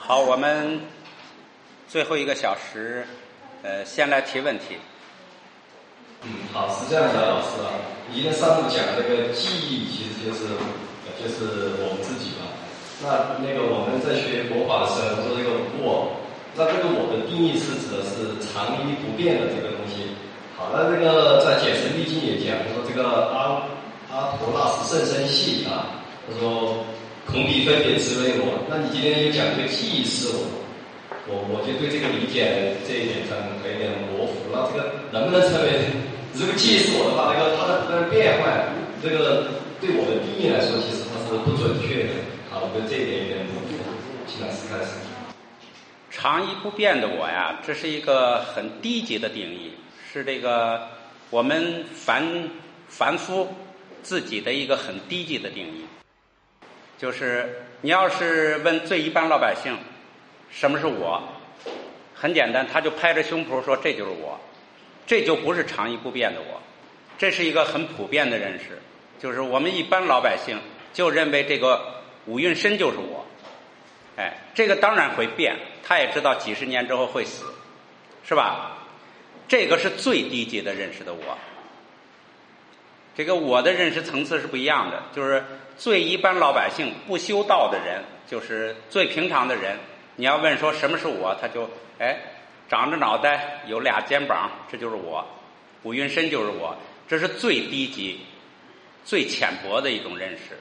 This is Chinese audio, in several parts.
好，我们最后1个小时，先来提问题。 好，是这样的，老师啊，你今天上午讲这个记忆，其实就是我们自己嘛。那个我们在学佛法的时候说这个我，那这个我的定义是指的是常依不变的这个东西。好，那这个在解释密经也讲，说这个阿陀那斯甚深细啊，他说空地分别之为我。那你今天又讲这个记忆是我就对这个理解这一点上有点模糊。那这个能不能成为这个记忆是我的话，它的变换，这个对我的定义来说，其实它是不准确的。好，我对这一点有点模糊，请老师开始。 常依不变的我呀，这是一个很低级的定义，是这个我们凡夫自己的一个很低级的定义。就是你要是问最一般老百姓什么是我，很简单，他就拍着胸脯说这就是我，这就不是常依不变的我，这是一个很普遍的认识。就是我们一般老百姓就认为这个五蕴身就是我，这个当然会变，他也知道几十年之后会死，是吧？这个是最低级的认识的我。这个我的认识层次是不一样的，就是最一般老百姓不修道的人，就是最平常的人，你要问说什么是我，他就长着脑袋有2肩膀，这就是我，五蕴身就是我，这是最低级最浅薄的一种认识。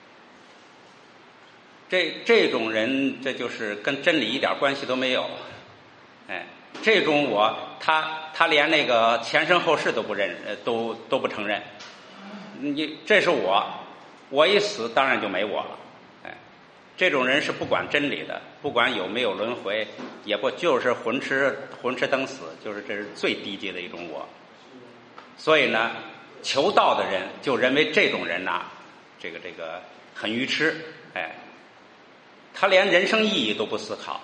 这种人，这就是跟真理一点关系都没有。这种我，他连那个前生后世都不都不承认。这是我一死当然就没我了。这种人是不管真理的，不管有没有轮回，也不就是混吃等死，就是这是最低级的一种我。所以呢，求道的人就认为这种人呐，这个很愚痴。他连人生意义都不思考。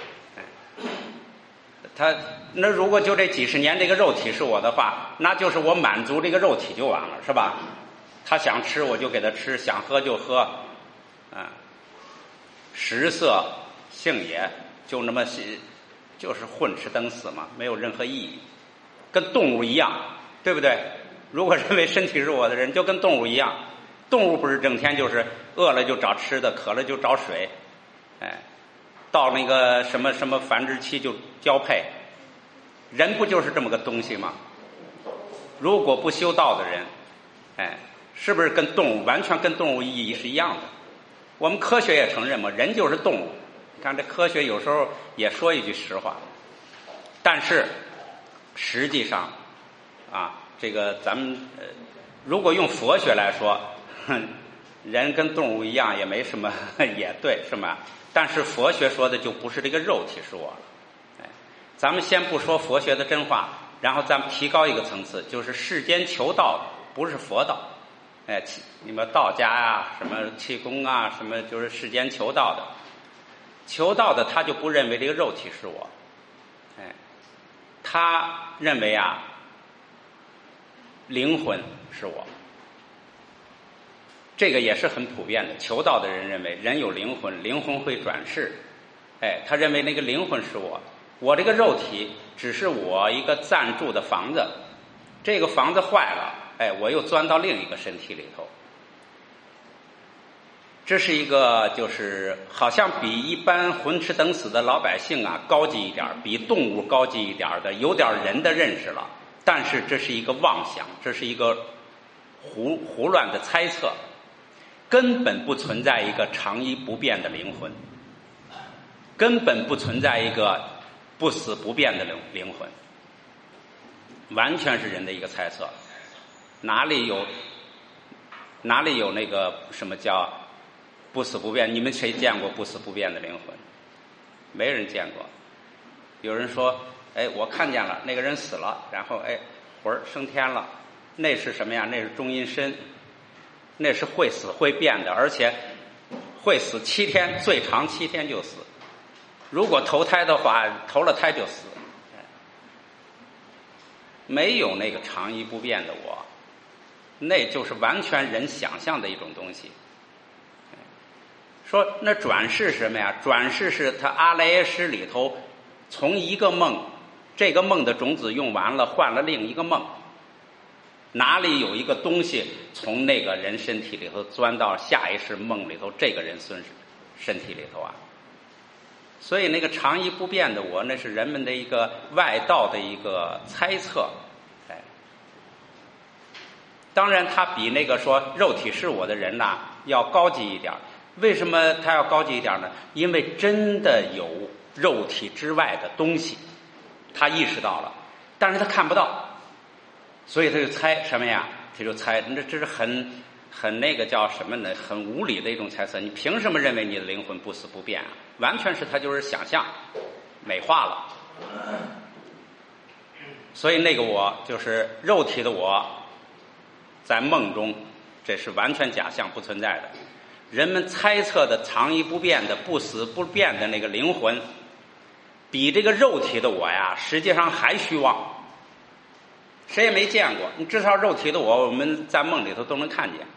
那如果就这几十年这个肉体是我的话，那就是我满足这个肉体就完了，是吧？他想吃我就给他吃，想喝就喝，食色性也就那么就是混吃等死嘛，没有任何意义，跟动物一样，对不对？如果认为身体是我的人，就跟动物一样。动物不是整天就是饿了就找吃的，渴了就找水，到那个什么繁殖期就交配，人不就是这么个东西吗？如果不修道的人，是不是完全跟动物意义是一样的？我们科学也承认嘛，人就是动物。你看这科学有时候也说一句实话，但是实际上这个咱们如果用佛学来说，人跟动物一样也没什么，也对，是吗？但是佛学说的就不是这个肉体是我了。咱们先不说佛学的真话，然后咱们提高一个层次，就是世间求道不是佛道。你们道家啊，什么气功啊，什么就是世间求道的他就不认为这个肉体是我。他认为灵魂是我。这个也是很普遍的，求道的人认为人有灵魂，灵魂会转世。他认为那个灵魂是我这个肉体只是我一个暂住的房子，这个房子坏了，我又钻到另一个身体里头。这是一个就是好像比一般混吃等死的老百姓高级一点，比动物高级一点的，有点人的认识了。但是这是一个妄想，这是一个胡乱的猜测，根本不存在一个常依不变的灵魂，根本不存在一个不死不变的灵魂，完全是人的一个猜测。哪里有那个什么叫不死不变？你们谁见过不死不变的灵魂？没人见过。有人说我看见了，那个人死了，然后魂儿升天了，那是什么呀？那是中阴身，那是会死会变的，而且会死7天，最长7天就死。如果投胎的话，投了胎就死。没有那个常依不变的我，那就是完全人想象的一种东西。 说那转世是什么呀？转世是他阿赖耶识里头从一个梦，这个梦的种子用完了，换了另一个梦，哪里有一个东西从那个人身体里头钻到下一世梦里头这个人身体里头啊？所以那个常一不变的我，那是人们的一个外道的一个猜测。当然他比那个说肉体是我的人呐要高级一点。为什么他要高级一点呢？因为真的有肉体之外的东西，他意识到了，但是他看不到，所以他就猜什么呀？他就猜，这是很那个叫什么呢？很无理的一种猜测。你凭什么认为你的灵魂不死不变啊？完全是他就是想象美化了。所以那个我就是肉体的我，在梦中这是完全假象，不存在的。人们猜测的常一不变的不死不变的那个灵魂，比这个肉体的我呀实际上还虚妄，谁也没见过。你至少肉体的我们在梦里头都能看见，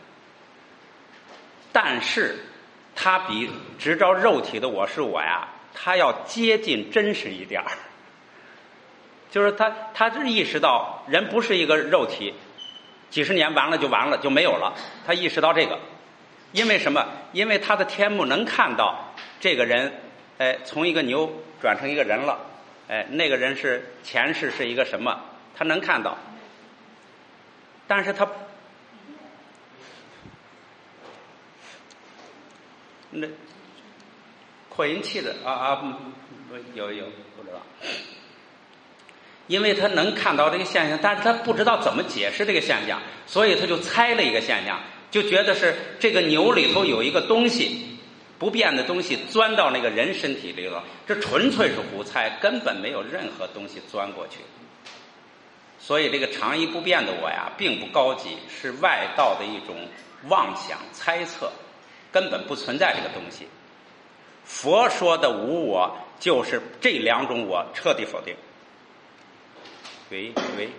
但是他比执照肉体的我是我呀，他要接近真实一点儿。就是他就意识到人不是一个肉体，几十年完了就没有了。他意识到这个，因为什么？因为他的天目能看到这个人，从一个牛转成一个人了，那个人是前世是一个什么，他能看到，但是他那扩音器的有不知道。因为他能看到这个现象，但是他不知道怎么解释这个现象，所以他就猜了一个现象，就觉得是这个牛里头有一个东西，不变的东西钻到那个人身体里头，这纯粹是胡猜，根本没有任何东西钻过去。所以这个常一不变的我呀，并不高级，是外道的一种妄想猜测，根本不存在这个东西。佛说的无我，就是这两种我彻底否定。喂，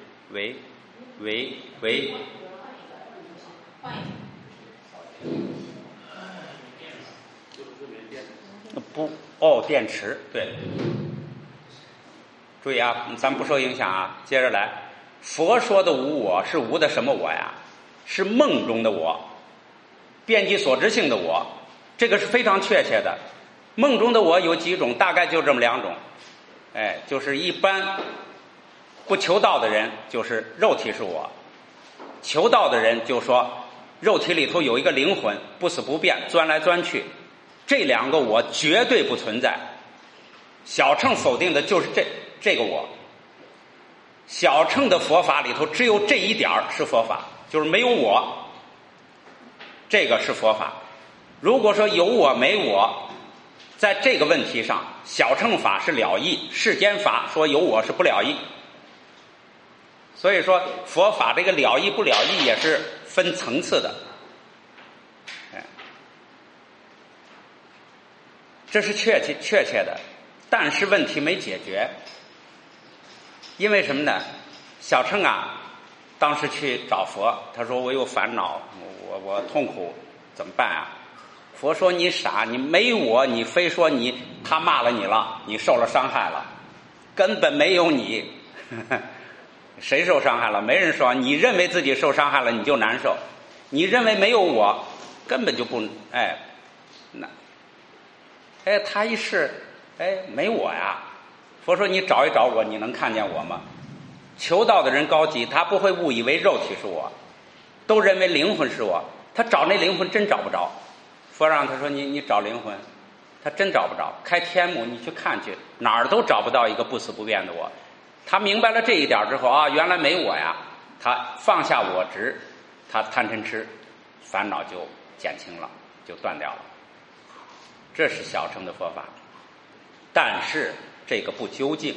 不电池对。注意啊，咱不受影响啊。接着来，佛说的无我是无的什么我呀？是梦中的我，遍及所知性的我，这个是非常确切的。梦中的我有几种，大概就这么两种，就是一般不求道的人就是肉体是我，求道的人就说肉体里头有一个灵魂不死不变钻来钻去，这两个我绝对不存在。小乘否定的就是这个我，小乘的佛法里头只有这一点是佛法，就是没有我，这个是佛法。如果说有我没我，在这个问题上小乘法是了义，世间法说有我是不了义。所以说佛法这个了义不了义也是分层次的，这是确切的，但是问题没解决。因为什么呢？小乘啊当时去找佛，他说我有烦恼，我痛苦怎么办啊？佛说你傻，你没我，你非说他骂了你了，你受了伤害了，根本没有你。谁受伤害了？没人说。你认为自己受伤害了，你就难受；你认为没有我，根本就不他一试，没我呀。佛说你找一找我，你能看见我吗？求道的人高级，他不会误以为肉体是我，都认为灵魂是我。他找那灵魂真找不着。佛让他说你找灵魂，他真找不着。开天目你去看去，哪儿都找不到一个不死不变的我。他明白了这一点之后啊，原来没我呀，他放下我执，他贪嗔痴烦恼就减轻了，就断掉了。这是小乘的佛法，但是这个不究竟，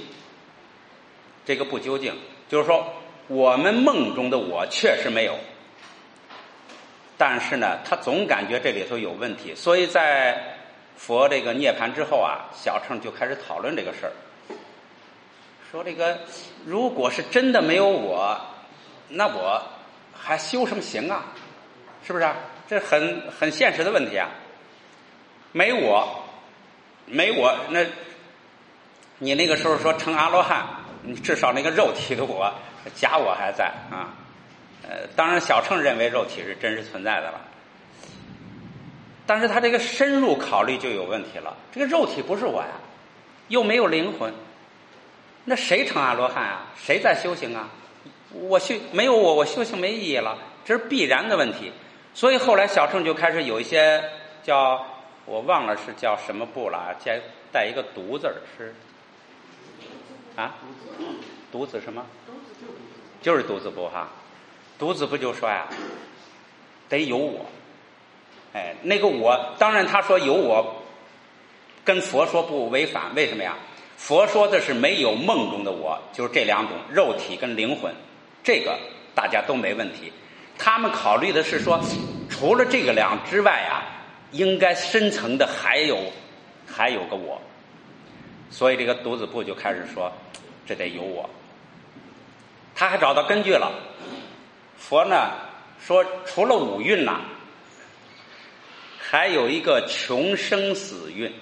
就是说我们梦中的我确实没有，但是呢他总感觉这里头有问题。所以在佛这个涅槃之后啊，小乘就开始讨论这个事儿，说这个如果是真的没有我，那我还修什么行啊？是不是啊？这很现实的问题啊。 没我，那你那个时候说成阿罗汉，你至少那个肉体的我，假我还在啊。当然小乘认为肉体是真实存在的了，但是他这个深入考虑就有问题了。这个肉体不是我呀，又没有灵魂，那谁成阿罗汉啊？谁在修行啊？没有我修行没意义了，这是必然的问题。所以后来小乘就开始有一些叫我忘了是叫什么部了，带一个独字是啊，独子什么？就是独子部哈。独子部就说呀，得有我。哎，那个我，当然他说有我，跟佛说不违反，为什么呀？佛说的是没有梦中的我，就是这两种肉体跟灵魂，这个大家都没问题。他们考虑的是说，除了这个两之外啊，应该深层的还有个我。所以这个独子部就开始说，这得有我。他还找到根据了。佛呢说，除了五蕴呐，还有一个穷生死蕴。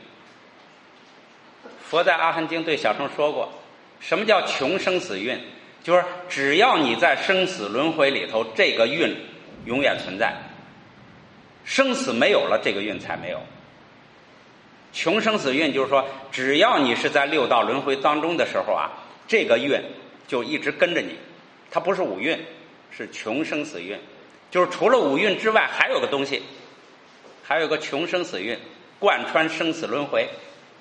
佛在《阿含经》对小乘说过，什么叫穷生死蕴？就是只要你在生死轮回里头，这个蕴永远存在，生死没有了，这个蕴才没有。穷生死蕴就是说，只要你是在六道轮回当中的时候啊，这个蕴就一直跟着你。它不是五蕴，是穷生死蕴，就是除了五蕴之外还有个东西，还有个穷生死蕴，贯穿生死轮回。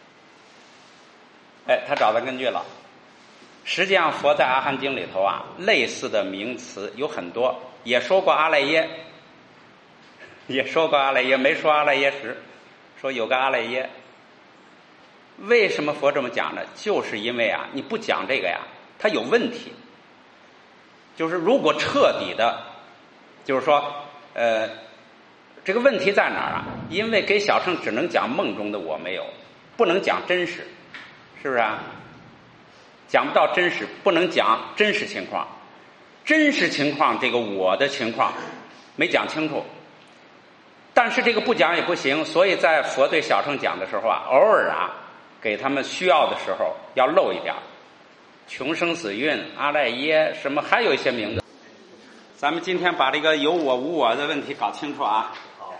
哎，他找到根据了。实际上佛在阿含经里头啊，类似的名词有很多，也说过阿赖耶，没说阿赖耶识，说有个阿赖耶。为什么佛这么讲呢？就是因为啊，你不讲这个呀，它有问题。就是如果彻底的，就是说这个问题在哪儿啊？因为给小乘只能讲梦中的我没有，不能讲真实，是不是啊？讲不到真实，不能讲真实情况。真实情况这个我的情况没讲清楚，但是这个不讲也不行，所以在佛对小乘讲的时候啊，偶尔啊给他们需要的时候要漏一点。穷生死蕴、阿赖耶什么，还有一些名字。咱们今天把这个有我无我的问题搞清楚啊。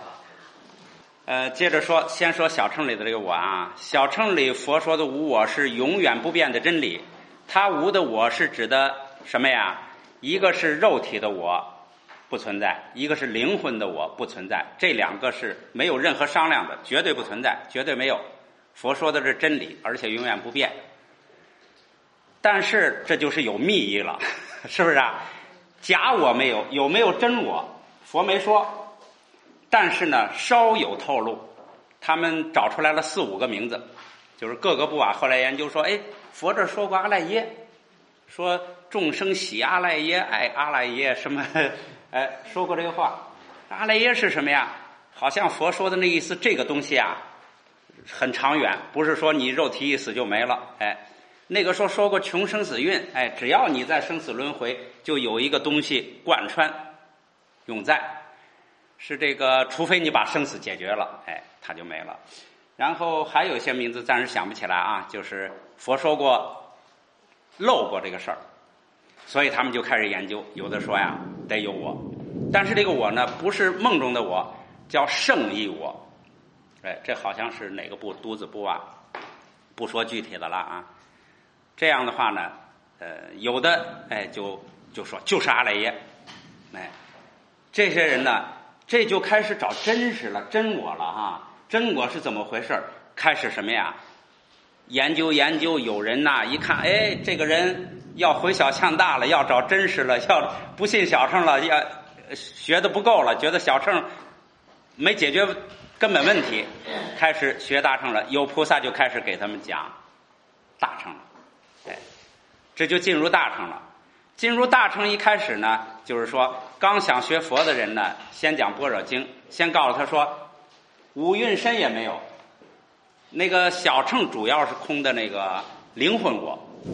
接着说，先说小乘里的这个我啊。小乘里佛说的无我是永远不变的真理，它无的我是指的什么呀？一个是肉体的我不存在，一个是灵魂的我不存在，这两个是没有任何商量的，绝对不存在，绝对没有。佛说的是真理，而且永远不变。但是这就是有密意了，是不是啊？假我没有，有没有真我？佛没说，但是呢，稍有透露。他们找出来了4、5个名字，就是各个部啊。后来研究说，哎，佛这说过阿赖耶，说众生喜阿赖耶，爱阿赖耶，什么？哎，说过这个话。阿赖耶是什么呀？好像佛说的那意思，这个东西啊，很长远，不是说你肉体一死就没了，哎。那个说过穷生死蕴，哎，只要你在生死轮回，就有一个东西贯穿永在，是这个，除非你把生死解决了，哎，它就没了。然后还有一些名字暂时想不起来啊，就是佛说过漏过这个事儿，所以他们就开始研究。有的说呀，得有我，但是这个我呢，不是梦中的我，叫圣意我。哎，这好像是哪个部？独子部啊，不说具体的了啊。这样的话呢，有的哎就说就是阿赖耶，哎，这些人呢，这就开始找真实了，真我了哈。真我是怎么回事？开始什么呀？研究，有人呐一看，哎，这个人要回小向大了，要找真实了，要不信小乘了，要学的不够了，觉得小乘没解决根本问题，开始学大乘了。有菩萨就开始给他们讲大乘了。哎，这就进入大乘了。进入大乘一开始呢，就是说刚想学佛的人呢，先讲般若经，先告诉他说五蕴身也没有。那个小乘主要是空的那个灵魂我，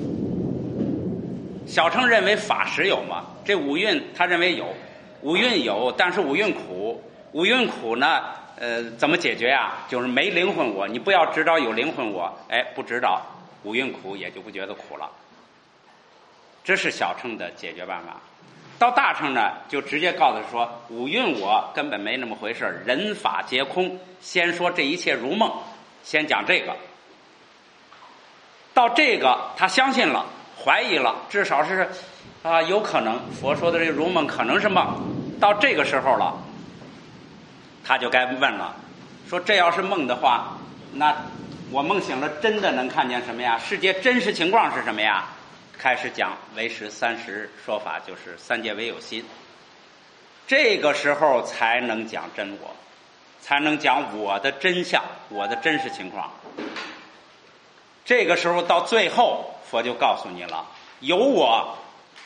小乘认为法实有嘛，这五蕴他认为有，五蕴有，但是五蕴苦，五蕴苦呢怎么解决呀？就是没灵魂我，你不要知道有灵魂我，不知道五蕴苦，也就不觉得苦了。这是小乘的解决办法。到大乘呢，就直接告诉说，五蕴我根本没那么回事，人法皆空。先说这一切如梦，先讲这个。到这个他相信了，怀疑了，至少是有可能佛说的这个如梦可能是梦。到这个时候了，他就该问了，说这要是梦的话，那我梦醒了真的能看见什么呀？世界真实情况是什么呀？开始讲唯识30说法，就是三界唯有心。这个时候才能讲真我，才能讲我的真相，我的真实情况。这个时候到最后，佛就告诉你了，有我。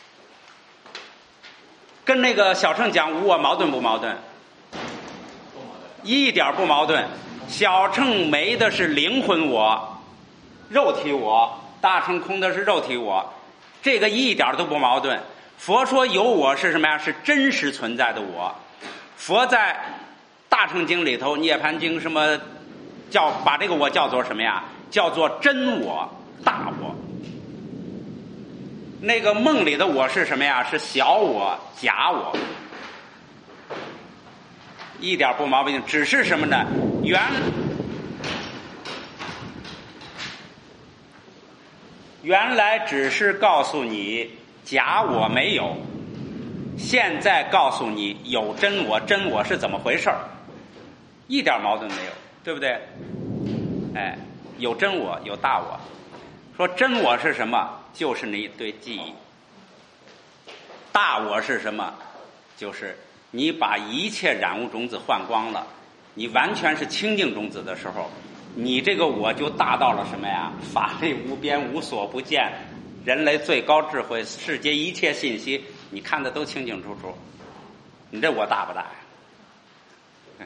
跟那个小乘讲无我矛盾不矛盾？一点不矛盾。小乘没的是灵魂我，肉体我；大乘空的是肉体我，这个一点都不矛盾。佛说有我是什么呀？是真实存在的我。佛在大乘经里头，涅盘经什么把这个我叫做什么呀？叫做真我、大我。那个梦里的我是什么呀？是小我、假我，一点不毛病。只是什么呢？原来只是告诉你假我没有，现在告诉你有真我，真我是怎么回事，一点矛盾没有，对不对？有真我，有大我。说真我是什么？就是那一堆记忆。大我是什么？就是你把一切染污种子换光了，你完全是清净种子的时候，你这个我就大到了什么呀？法力无边，无所不见，人类最高智慧，世界一切信息你看的都清清楚楚，你这我大不大呀？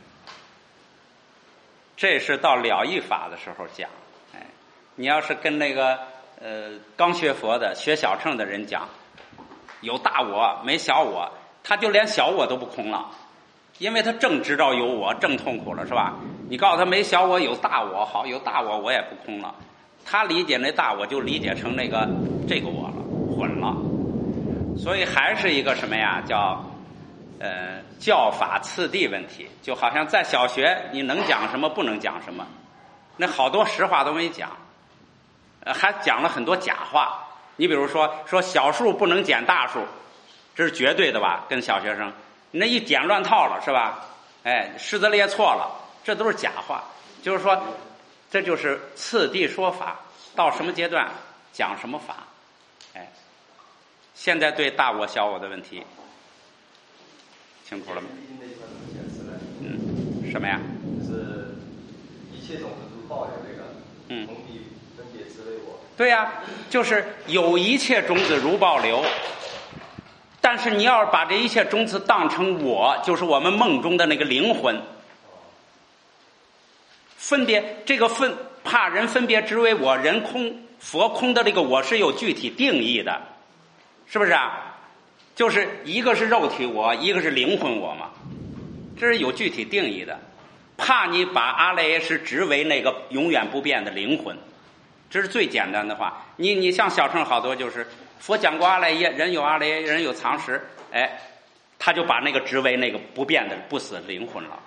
这是到了义法的时候讲。你要是跟那个刚学佛的学小乘的人讲有大我没小我，他就连小我都不空了，因为他正知道有我，正痛苦了，是吧？你告诉他没小我有大我，好，有大我我也不空了，他理解那大我就理解成这个我了，混了。所以还是一个什么呀？叫教法次第问题。就好像在小学你能讲什么不能讲什么，那好多实话都没讲，还讲了很多假话。你比如说小数不能减大数，这是绝对的吧？跟小学生你那一减乱套了，是吧？式子列错了，这都是假话。就是说这就是次第说法，到什么阶段讲什么法。现在对大我小我的问题清楚了吗？什么呀？ 就是一切种子如报有这个同体分别之类我。 对呀，就是有一切种子如报流，但是你要是把这一切种子当成我，就是我们梦中的那个灵魂，分别这个怕人分别之为我，人空佛空的这个我是有具体定义的，是不是啊？就是一个是肉体我，一个是灵魂我嘛，这是有具体定义的。怕你把阿赖耶识执为那个永远不变的灵魂，这是最简单的话。你像小乘好多就是佛讲过阿赖耶，人有阿赖耶，人有常识，他就把那个执为那个不变的不死的灵魂了。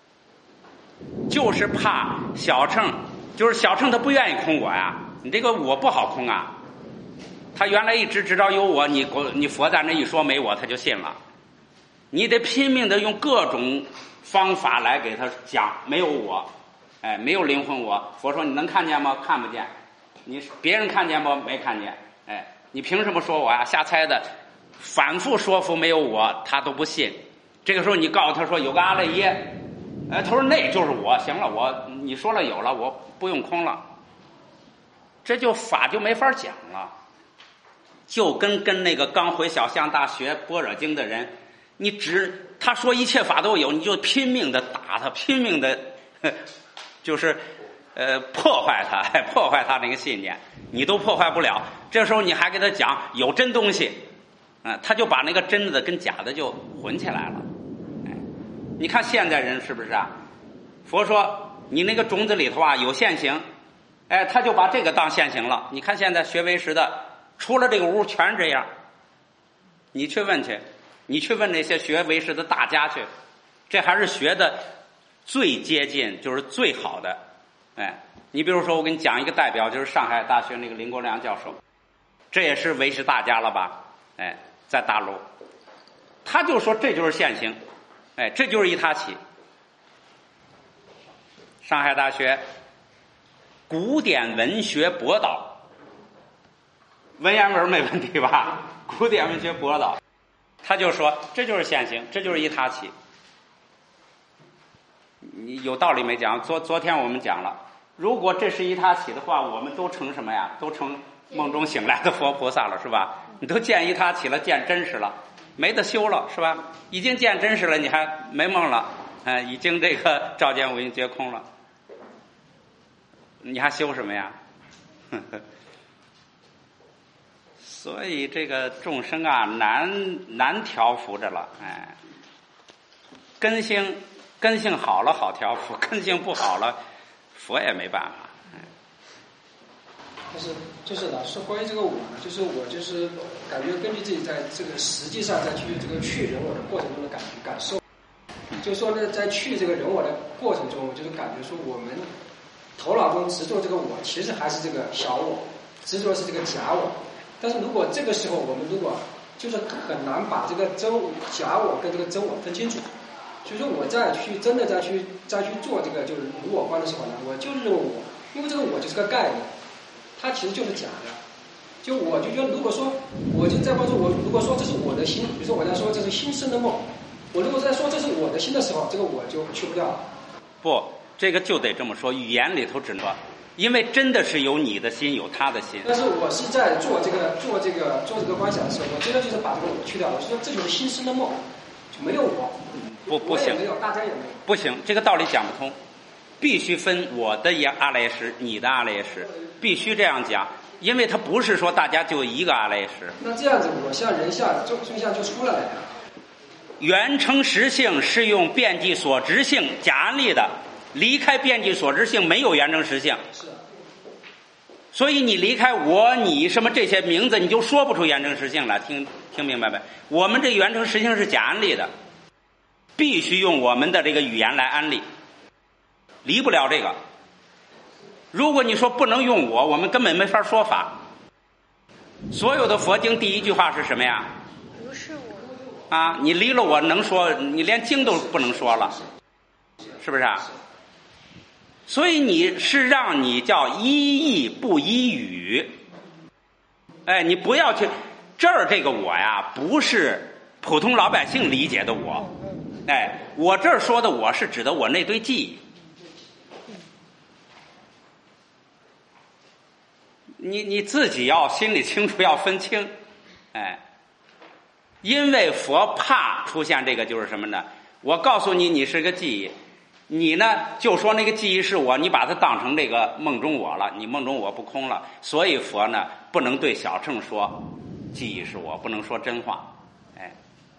就是怕小乘，就是小乘他不愿意空我呀，你这个我不好空啊。他原来一直知道有我，你佛在那一说没我，他就信了。你得拼命的用各种方法来给他讲没有我，没有灵魂我。佛说你能看见吗？看不见。你别人看见吗？没看见。你凭什么说我呀？瞎猜的。反复说服没有我，他都不信。这个时候你告诉他说有个阿赖耶，他说那就是我。行了，你说了有了，我不用空了。这就法就没法讲了。就跟那个刚回小象大学般若经的人，他说一切法都有，你就拼命的打他，拼命的就是破坏他那个信念，你都破坏不了。这时候你还给他讲有真东西，他就把那个真的跟假的就混起来了。你看现在人是不是啊？ 佛说你那个种子里头啊有现行，哎，他就把这个当现行了。你看现在学唯识的，除了这个屋全是这样。你去问去，你去问那些学唯识的大家去，这还是学的最接近，就是最好的。哎，你比如说我给你讲一个代表，就是上海大学那个林国良教授，这也是唯识大家了吧？哎，在大陆，他就说这就是现行，哎，这就是一他起。上海大学古典文学博导，文言文没问题吧？古典文学博导，他就说这就是现行，这就是一他起。你有道理没讲？昨天我们讲了，如果这是一他起的话，我们都成什么呀？都成梦中醒来的佛菩萨了，是吧？你都见一他起了，见真实了，没得修了，是吧？已经见真实了，你还没梦了，已经这个照见五蕴皆空了，你还修什么呀？所以这个众生啊，难调伏着了，哎，根性好了好调伏，根性不好了，佛也没办法。 但是就是老师关于这个我呢，就是我就是感觉根据自己在这个实际上在去这个去人我的过程中的感受，就是说呢，在去这个人我的过程中，我就是感觉说我们头脑中执着这个我，其实还是这个小我，执着是这个假我。但是如果这个时候我们如果就是很难把这个假我跟这个真我分清楚，所以说我真的再去做这个就是无我观的时候呢，我就是认为我，因为这个我就是个概念，它其实就是假的。就我就觉得，如果说我就在关注我，如果说这是我的心，比如说我在说这是心生的梦，我如果在说这是我的心的时候，这个我就去不掉了。 不，这个就得这么说，语言里头只能说，因为真的是有你的心，有他的心。 但是我是在做这个观想的时候，我觉得就是把这个我去掉了。我说这就是心生的梦，就没有我。 不行， 我也没有，大家也没有。 不行，这个道理讲不通，必须分我的阿赖耶识，你的阿赖耶识，必须这样讲，因为它不是说大家就一个阿赖耶识。 那这样子，我像人像众相就出来了呀。 缘成实性是用遍计所执性假安立的，离开遍计所执性没有缘成实性。 是。 所以你离开我、你什么这些名字，你就说不出缘成实性来。听明白没？我们这缘成实性是假安立的，必须用我们的这个语言来安立，离不了这个。如果你说不能用我们根本没法说法。所有的佛经第一句话是什么呀？ 不是我啊，你离了我能说，你连经都不能说了，是不是啊？所以你是让你叫依义不依语。哎，你不要去这儿这个我呀，不是普通老百姓理解的我。哎，我这儿说的我是指的我那堆记忆。你自己要心里清楚，要分清。哎，因为佛怕出现这个就是什么呢？我告诉你，你是个记忆，你呢就说那个记忆是我，你把它当成这个梦中我了，你梦中我不空了。所以佛呢不能对小乘说记忆是我，不能说真话。哎，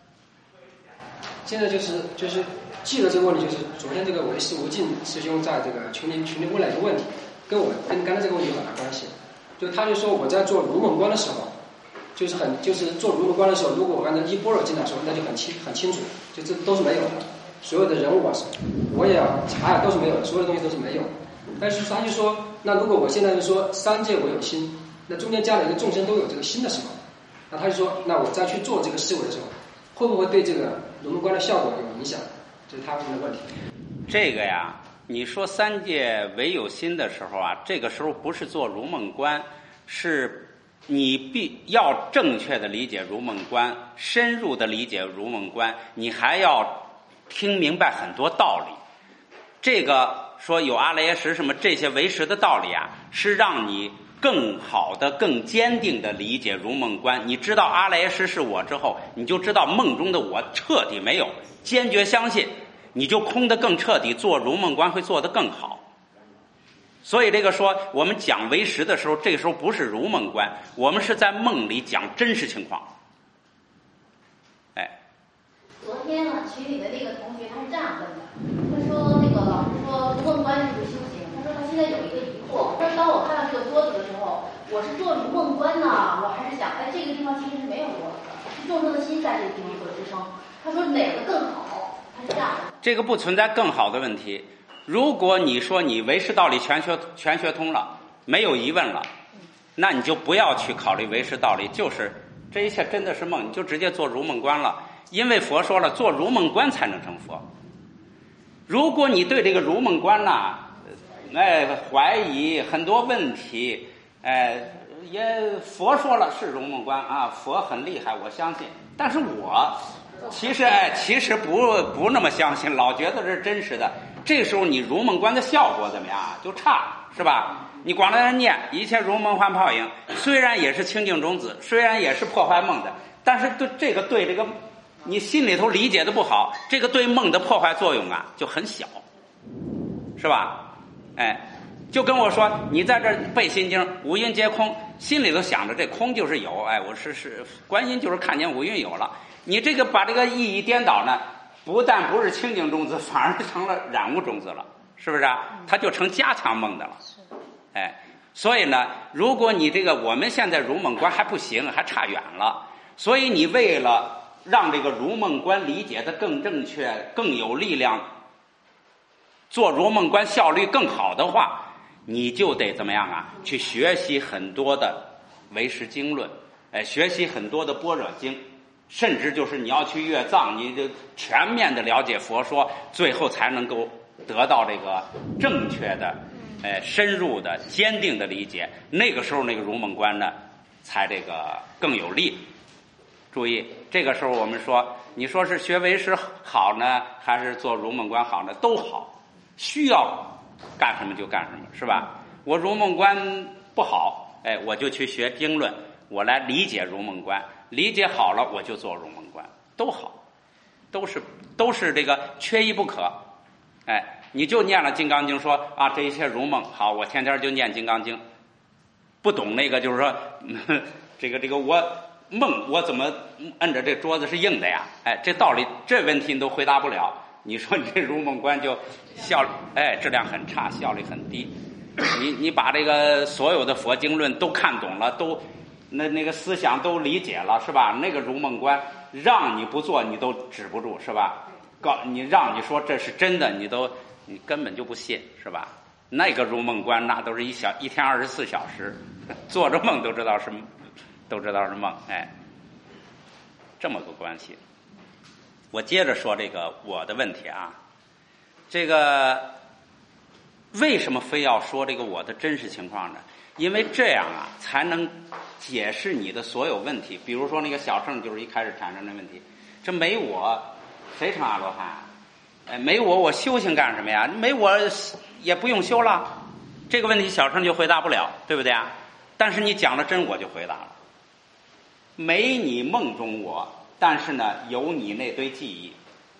现在就是记得这个问题，就是昨天这个唯识无尽师兄在这个群里问了一个问题，跟刚才这个问题有很大关系。就他就说我在做如梦观的时候，就是做如梦观的时候，如果我按照一般若进来说，那就很清楚，就这都是没有的，所有的人物啊，我也查呀都是没有的，所有的东西都是没有。但是他就说，那如果我现在就说三界我有心，那中间加了一个众生都有这个心的时候，那他就说，那我再去做这个思维的时候，会不会对这个如梦观的效果有影响？这是他问的问题。 这个呀，你说三界唯有心的时候啊，这个时候不是做如梦观，是你必要正确的理解如梦观，深入的理解如梦观，你还要听明白很多道理。这个说有阿赖耶识什么这些唯识的道理啊，是让你更好的、更坚定的理解如梦观。你知道阿赖耶识是我之后，你就知道梦中的我彻底没有，坚决相信，你就空得更彻底，做如梦观会做得更好。所以这个说我们讲唯识的时候，这个时候不是如梦观，我们是在梦里讲真实情况。哎， 昨天呢，群里的那个同学他是这样问的，他说那个老师说在有一个疑惑，说当我看到这个桌子的时候，我是做如梦观呢，我还是想，哎，这个地方其实是没有桌子的，是众生的心在这个地方做支撑。他说哪个更好？他是这样的。 这个不存在更好的问题。如果你说你唯识道理全学通了，没有疑问了，那你就不要去考虑唯识道理，就是这一切真的是梦，你就直接做如梦观了。因为佛说了，做如梦观才能成佛。如果你对这个如梦观呐，怀疑很多问题，也佛说了是如梦观啊，佛很厉害，我相信。但是我其实不那么相信，老觉得这是真实的。这时候你如梦观的效果怎么样？就差，是吧？你光在那念一切如梦幻泡影，虽然也是清净种子，虽然也是破坏梦的，但是对这个你心里头理解的不好，这个对梦的破坏作用啊就很小，是吧？就跟我说你在这背心经五蕴皆空，心里头想着这空就是有，我是观音就是看见五蕴有了，你这个把这个意义颠倒呢，不但不是清净种子，反而成了染污种子了，是不是啊？它就成加强梦的了。所以呢，如果你这个我们现在如梦观还不行，还差远了，所以你为了让这个如梦观理解的更正确，更有力量，做如梦观效率更好的话，你就得怎么样啊？去学习很多的唯识经论，学习很多的般若经，甚至就是你要去阅藏，你就全面的了解佛说，最后才能够得到这个正确的深入的坚定的理解。那个时候那个如梦观呢才这个更有力。注意，这个时候我们说，你说是学唯识好呢，还是做如梦观好呢？都好，需要干什么就干什么，是吧？我如梦观不好，我就去学经论，我来理解如梦观，理解好了我就做如梦观，都好，都是这个缺一不可。你就念了《金刚经》，说啊这一切如梦，好，我天天就念《金刚经》，不懂那个就是说这个我梦我怎么摁着这桌子是硬的呀？这道理这问题你都回答不了。你说你这如梦观就质量很差，效率很低。你把这个所有的佛经论都看懂了，都那个思想都理解了，是吧？那个如梦观让你不做你都止不住，是吧？让你说这是真的，你根本就不信，是吧？那个如梦观那都是一天24小时，做着梦都知道是梦，这么个关系。我接着说这个我的问题啊，这个为什么非要说这个我的真实情况呢？因为这样啊才能解释你的所有问题。比如说那个小乘就是一开始产生的问题，这没我谁成阿罗汉？没我修行干什么呀？没我也不用修了。这个问题小乘就回答不了，对不对啊？但是你讲了真我就回答了。没你梦中我，但是呢有你那堆记忆。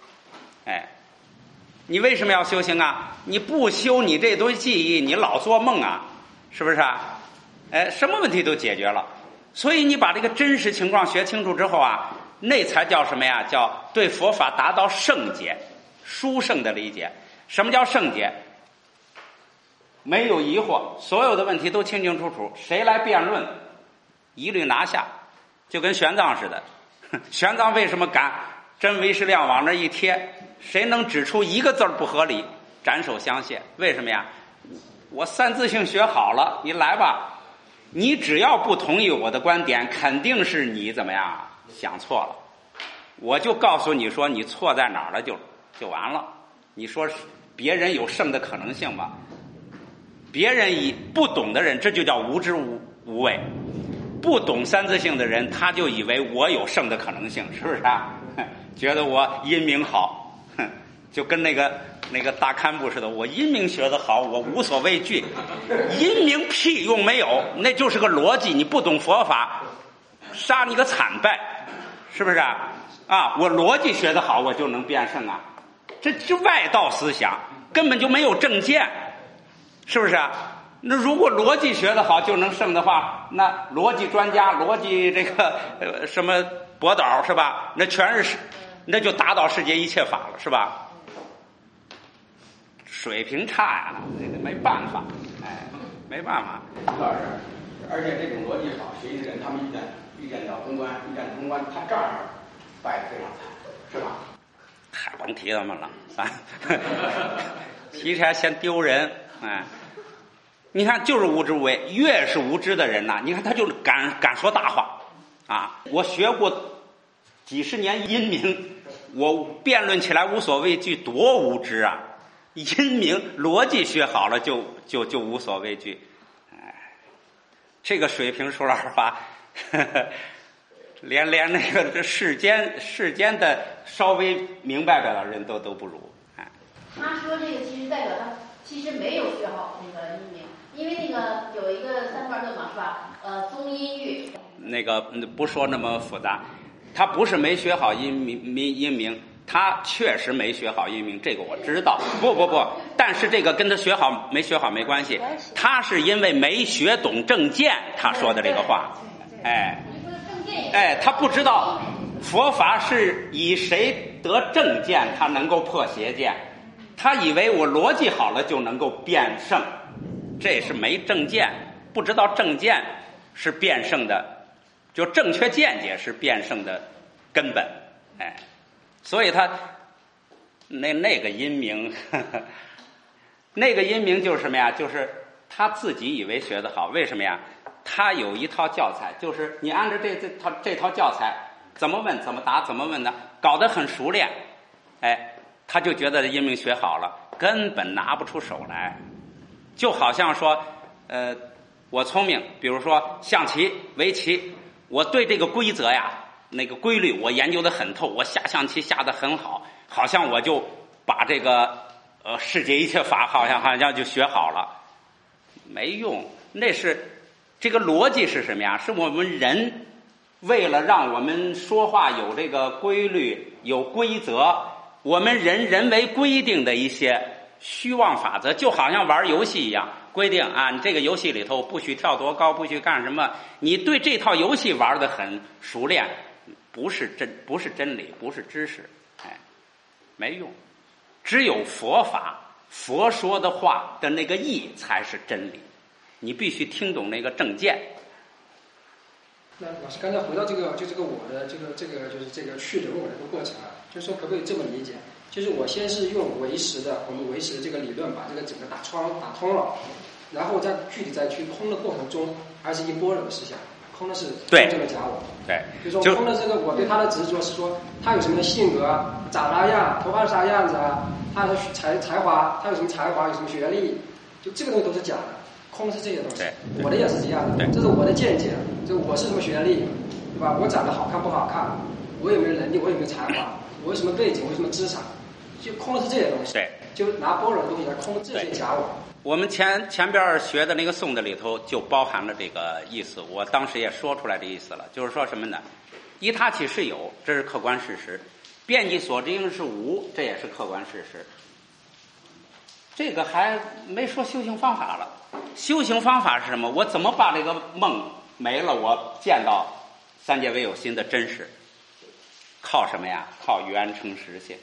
你为什么要修行啊？你不修你这堆记忆，你老做梦啊，是不是啊？什么问题都解决了。所以你把这个真实情况学清楚之后啊，那才叫什么呀？叫对佛法达到圣解，殊胜的理解。什么叫圣解？没有疑惑，所有的问题都清清楚楚，谁来辩论一律拿下。就跟玄奘似的，玄奘为什么敢真唯识量往那一贴，谁能指出一个字不合理，斩首相谢？为什么呀？我三自性学好了，你来吧，你只要不同意我的观点，肯定是你怎么样想错了，我就告诉你说你错在哪儿了，就完了。你说别人有圣的可能性吗？别人不懂的人，这就叫无知无畏。不懂三自性的人，他就以为我有圣的可能性，是不是啊？觉得我阴明好，就跟那个大堪布似的，我阴明学得好，我无所畏惧。阴明屁用没有，那就是个逻辑。你不懂佛法，杀你个惨败，是不是啊？我逻辑学得好，我就能变圣啊？这外道思想，根本就没有正见，是不是啊？那如果逻辑学得好就能胜的话，那逻辑专家、逻辑这个什么博导是吧？那就打倒世界一切法了，是吧？水平差呀，没办法。 没办法。 吴老师，而且这种逻辑好学习的人，他们一见到通关，他这儿败得非常惨，是吧？ 嗨，甭提他们了，提起来嫌丢人。哎，你看，就是无知无畏，越是无知的人呐，你看他就是敢说大话啊！我学过几十年阴明，我辩论起来无所畏惧，多无知啊！阴明逻辑学好了就无所畏惧。哎，这个水平说老实话，连那个这世间的稍微明白点的人都不如。哎， 他说这个其实代表他其实没有学好那个阴明，因为那个有一个三段论嘛，是吧？宗阴郁。那个不说那么复杂，他不是没学好阴明，他确实没学好阴明，这个我知道。不，但是这个跟他学好没学好没关系，他是因为没学懂正见，他说的这个话。他不知道佛法是以谁得正见，他能够破邪见。他以为我逻辑好了就能够辩胜，这是没正见，不知道正见是辩胜的，就正确见解是辩胜的根本。哎，所以他那个阴明，那个阴明就是什么呀？就是他自己以为学得好，为什么呀？他有一套教材，就是你按照这套教材怎么问怎么答怎么问的，搞得很熟练。哎，他就觉得阴明学好了，根本拿不出手来。就好像说我聪明，比如说象棋围棋，我对这个规则呀那个规律我研究得很透，我下象棋下得很好，好像我就把这个世界一切法好像就学好了。没用，那是这个逻辑是什么呀？是我们人为了让我们说话有这个规律有规则，我们人为规定的一些虚妄法则，就好像玩游戏一样，规定啊，你这个游戏里头不许跳多高，不许干什么，你对这套游戏玩得很熟练，不是真理，不是知识。哎，没用。只有佛法，佛说的话的那个义才是真理，你必须听懂那个正见。 那老师刚才回到这个我的这个就是这个去人我的这个过程啊，就是说可不可以这么理解？就是我先是用我们唯识的这个理论把这个整个打通了，然后再具体再去空的过程中，还是一般若的思想，空的是真正的假我。 对， 就是说空的这个我对他的执着是说他有什么性格啊，长啥样，头发是啥样子啊，他的才华，他有什么才华，有什么学历，就这个东西都是假的。空是这些东西，我的也是这样的，这是我的见解，就我是什么学历，对吧？我长得好看不好看，我有没有能力，我有没有才华，我有什么背景，我有什么资产，就空的是这些东西。 对， 就拿般若的东西来空这些假我。 我们前边学的那个颂的里头就包含了这个意思，我当时也说出来这意思了，就是说什么呢？依他起是有，这是客观事实；遍计所知应是无，这也是客观事实。这个还没说修行方法了。修行方法是什么？我怎么把这个梦没了，我见到三界唯有心的真实？靠什么呀？靠圆成实性。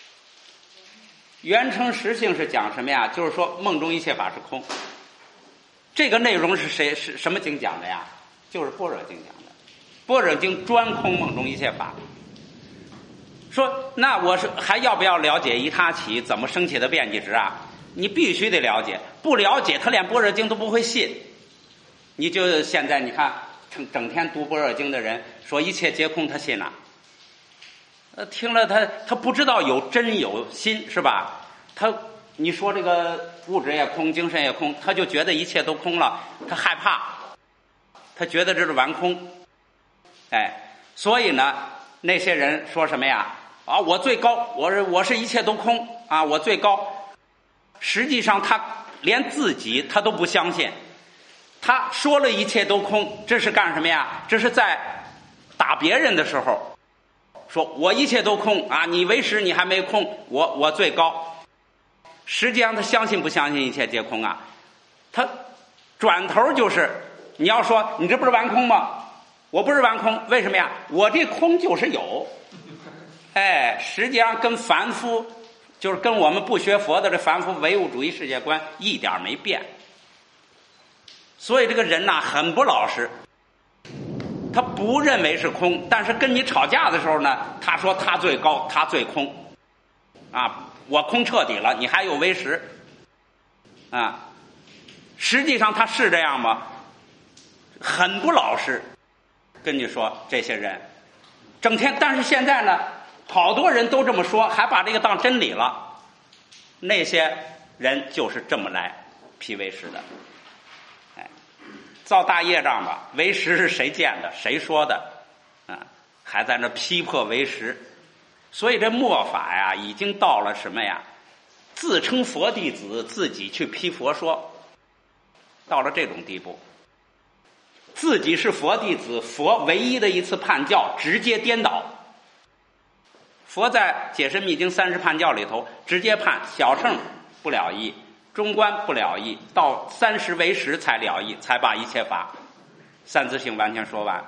圆成实性是讲什么呀？就是说梦中一切法是空。这个内容是什么经讲的呀？就是般若经讲的。般若经专空梦中一切法。说那我是还要不要了解依他起怎么升起的遍计值啊？你必须得了解，不了解他连般若经都不会信。你就现在你看整天读般若经的人说一切皆空，他信了。听了他不知道有真有心，是吧？你说这个物质也空，精神也空，他就觉得一切都空了，他害怕，他觉得这是完空。哎，所以呢，那些人说什么呀？啊，我最高，我是一切都空啊，我最高。实际上他连自己他都不相信，他说了一切都空，这是干什么呀？这是在打别人的时候说我一切都空啊，你唯识你还没空，我最高。实际上他相信不相信一切皆空啊？他转头就是你要说你这不是完空吗？我不是完空，为什么呀？我这空就是有。哎，实际上跟凡夫就是跟我们不学佛的这凡夫唯物主义世界观一点没变。 所以这个人呐很不老实，他不认为是空，但是跟你吵架的时候呢，他说他最高，他最空，啊，我空彻底了，你还有为实，啊，实际上他是这样吗？很不老实。跟你说这些人整天，但是现在呢好多人都这么说，还把这个当真理了。那些人就是这么来批为实的。哎，造大业障吧，为实是谁建的谁说的啊？还在那批破为实。所以这末法呀已经到了什么呀，自称佛弟子自己去批佛说，到了这种地步，自己是佛弟子，佛唯一的一次判教直接颠倒。佛在解深密经30判教里头直接判小乘不了义，中观不了义，到30为实才了义，才把一切法三自性完全说完。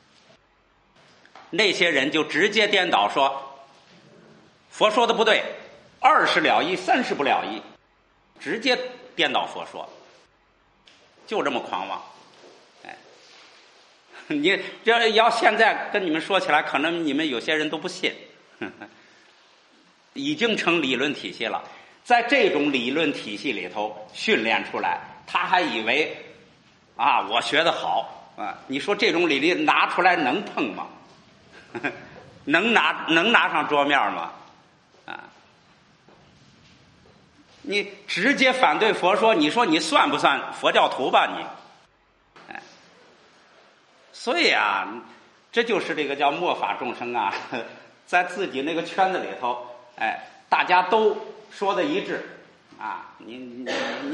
那些人就直接颠倒说佛说的不对，20了义30不了义，直接颠倒佛说，就这么狂妄。哎，你这要现在跟你们说起来，可能你们有些人都不信，已经成理论体系了。在这种理论体系里头训练出来，他还以为啊我学得好啊，你说这种理论拿出来能碰吗？能拿上桌面吗？啊，你直接反对佛说，你说你算不算佛教徒吧你？哎，所以啊，这就是这个叫末法众生啊，在自己那个圈子里头，哎，大家都说的一致啊，您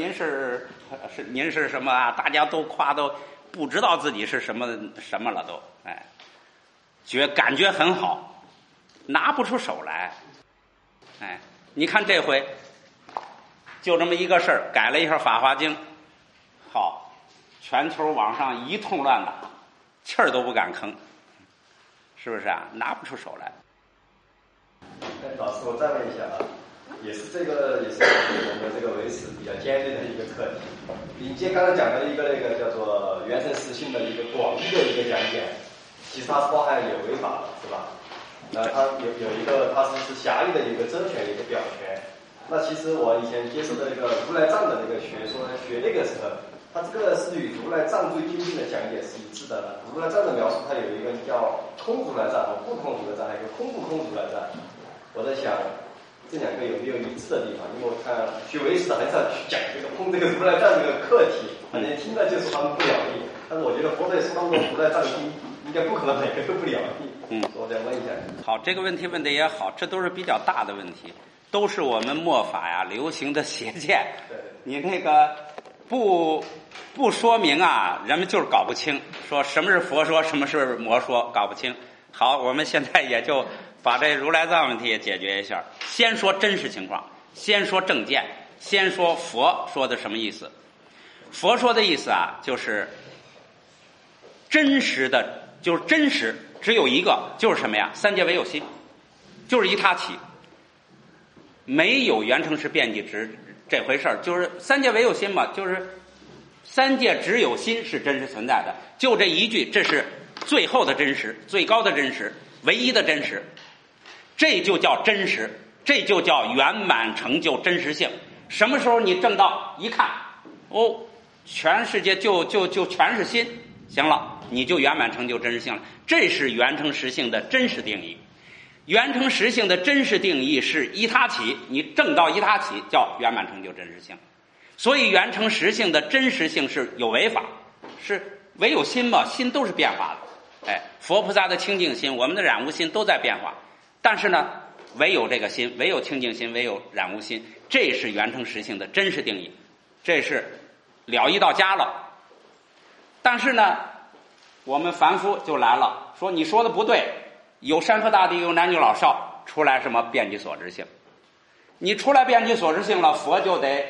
是什么啊？大家都夸，都不知道自己是什么了都，哎，感觉很好，拿不出手来。哎，你看这回就这么一个事儿，改了一下《法华经》，好，全球网上一通乱打，气儿都不敢吭，是不是啊？拿不出手来。 老师，我再问一下啊，也是我们这个唯识比较尖锐的一个课题。你今天刚才讲的一个那个叫做原成实性的一个广义的一个讲解，其实它是包含有为法的，是吧？那它有一个，它是狭义的一个遮权，一个表权。那其实我以前接受的那个如来藏的那个学说，学那个时候，它这个是与如来藏最接近的讲解是一致的。如来藏的描述，它有一个叫空如来藏和不空如来藏，还有一个空不空如来藏。我在想，这两个有没有一致的地方？因为我看学唯识的很少去讲这个空这个如来藏这个课题，反正听到就说他们不了义。但是我觉得佛在说他们如来藏应该不可能每个都不了义。我再问一下。 好，这个问题问的也好，这都是比较大的问题，都是我们末法呀流行的邪见。你那个不说明啊，人们就是搞不清，说什么是佛说，什么是魔说，搞不清。好，我们现在也就把这如来藏问题也解决一下。先说真实情况，先说正见，先说佛说的什么意思。佛说的意思啊，就是真实的，就是真实只有一个，就是什么呀？三界唯有心，就是一他起，没有缘成实遍计执这回事儿。就是三界唯有心嘛，就是三界只有心是真实存在的，就这一句，这是最后的真实，最高的真实，唯一的真实，这就叫真实，这就叫圆满成就真实性。什么时候你证到一看，哦，全世界就全是心，行了，你就圆满成就真实性了。这是圆成实性的真实定义。圆成实性的真实定义是一他起，你证到一他起叫圆满成就真实性。所以圆成实性的真实性是有为法，是唯有心嘛，心都是变化的。哎，佛菩萨的清净心，我们的染污心都在变化，但是呢，唯有这个心，唯有清净心，唯有染污心，这是圆成实性的真实定义，这是了义到家了。但是呢，我们凡夫就来了，说你说的不对，有山河大地，有男女老少，出来什么遍计所知性？你出来遍计所知性了，佛就得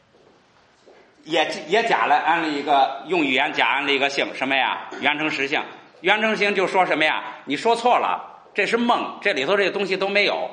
也假了安了一个，用语言假安了一个性，什么呀？圆成实性。圆成实性就说什么呀？你说错了，这是梦，这里头这些东西都没有。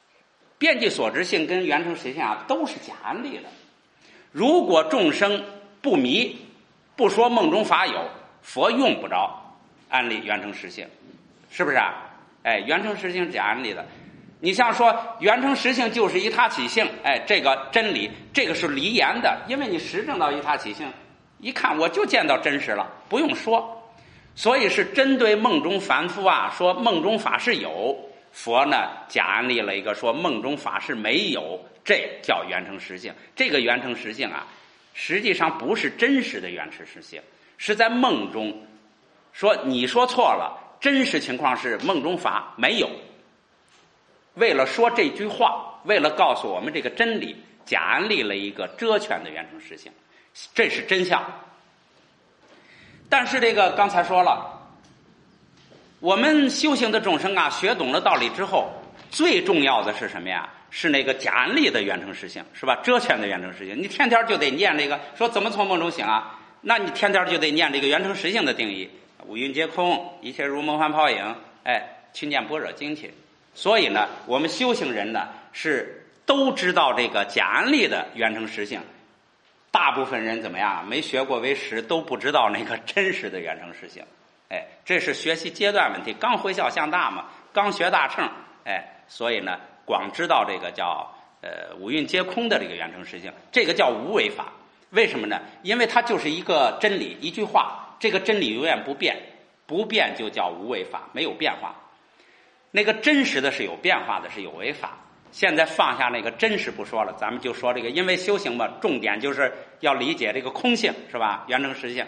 遍计所知性跟圆成实性啊，都是假安立的。如果众生不迷，不说梦中法有，佛用不着安立缘成实性，是不是啊？哎，缘成实性是讲安立的。你像说缘成实性就是依他起性，哎，这个真理，这个是离言的，因为你实证到依他起性，一看我就见到真实了，不用说。所以是针对梦中凡夫啊，说梦中法是有，佛呢假安立了一个说梦中法是没有，这叫缘成实性。这个缘成实性啊，实际上不是真实的缘成实性，是在梦中说你说错了，真实情况是梦中法没有。为了说这句话，为了告诉我们这个真理，假安立了一个遮圈的缘成实性，这是真相。但是这个刚才说了，我们修行的众生啊，学懂了道理之后，最重要的是什么呀？是那个假安立的缘成实性，是吧？遮圈的缘成实性，你天天就得念这个，说怎么从梦中醒啊？那你天天就得念这个缘成实性的定义，五蕴皆空，一切如梦幻泡影，哎，去念般若经去。所以呢，我们修行人呢是都知道这个假安立的缘成实性，大部分人怎么样？没学过为实，都不知道那个真实的缘成实性。哎，这是学习阶段问题。刚回小向大嘛，刚学大乘，哎，所以呢，光知道这个叫五蕴皆空的这个缘成实性，这个叫无为法。为什么呢？因为它就是一个真理，一句话，这个真理永远不变，不变就叫无为法，没有变化。那个真实的是有变化的，是有为法。现在放下那个真实不说了，咱们就说这个，因为修行嘛，重点就是要理解这个空性，是吧？缘成实性。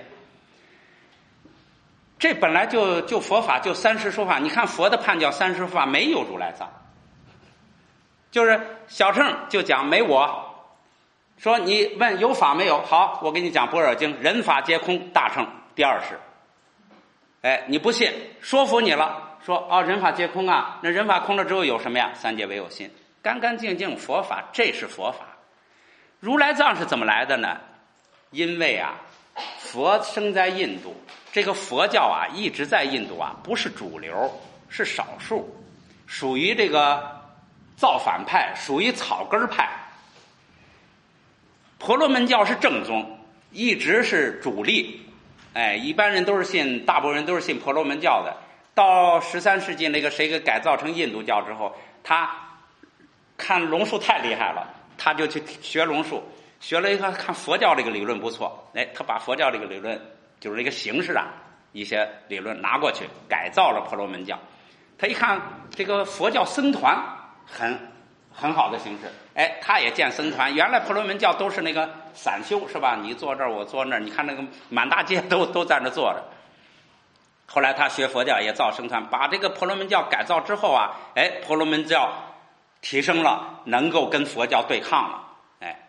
这本来就佛法就三世说法，你看佛的判教三世说法没有如来藏，就是小乘就讲没我，说你问有法没有？好，我给你讲般若经，人法皆空，大乘第二世。哎，你不信，说服你了。说哦，人法皆空啊，那人法空了之后有什么呀？三界唯有心，干干净净佛法，这是佛法。如来藏是怎么来的呢？因为啊，佛生在印度，这个佛教啊一直在印度啊，不是主流，是少数，属于这个造反派，属于草根派。婆罗门教是正宗，一直是主力。哎，一般人都是信，大部分人都是信婆罗门教的。到13世纪那个谁给改造成印度教之后，他看龙树太厉害了，他就去学龙树，学了一个看佛教这个理论不错，哎，他把佛教这个理论就是这个形式啊一些理论拿过去改造了婆罗门教。他一看这个佛教僧团很好的形式，哎，他也建僧团。原来婆罗门教都是那个散修，是吧？你坐这儿我坐那儿，你看那个满大街都在那坐着。后来他学佛教也造僧团，把这个婆罗门教改造之后啊，哎，婆罗门教提升了，能够跟佛教对抗了。哎，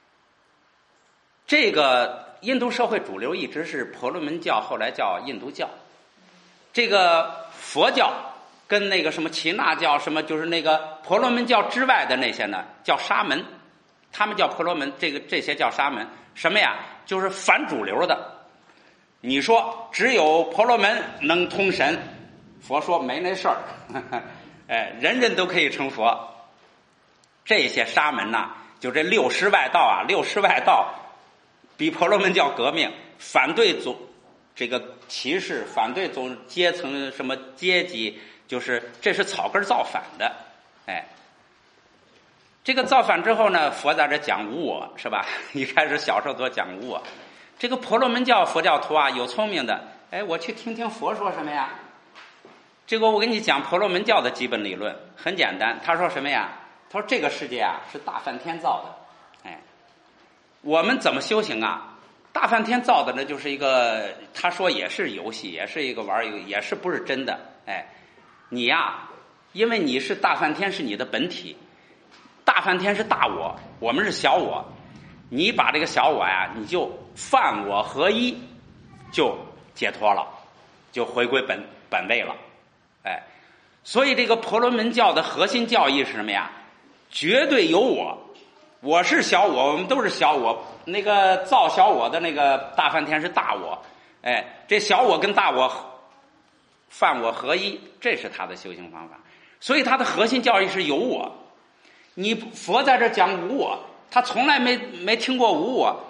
这个印度社会主流一直是婆罗门教，后来叫印度教。这个佛教跟那个什么耆那教，什么就是那个婆罗门教之外的那些呢，叫沙门，他们叫婆罗门，这些叫沙门。什么呀？就是反主流的。你说只有婆罗门能通神，佛说没那事儿，哎，人人都可以成佛。这些沙门呐，就这六师外道啊，六师外道比婆罗门教革命，反对这个歧视，反对总阶层什么阶级，就是这是草根造反的。哎，这个造反之后呢，佛在这讲无我，是吧？一开始小时候都讲无我。这个婆罗门教佛教徒啊，有聪明的，哎，我去听听佛说什么呀？这个我给你讲婆罗门教的基本理论，很简单。他说什么呀？他说这个世界啊是大梵天造的，哎，我们怎么修行啊？大梵天造的呢，就是一个，他说也是游戏，也是一个玩游戏，也是不是真的。哎，你呀，因为你是大梵天，是你的本体，大梵天是大我，我们是小我。你把这个小我呀，你就泛我合一，就解脱了，就回归本位了。哎，所以这个婆罗门教的核心教义是什么呀？绝对有我，我是小我，我们都是小我。那个造小我的那个大梵天是大我，哎，这小我跟大我泛我合一，这是他的修行方法。所以他的核心教义是有我。你佛在这讲无我，他从来没听过无我，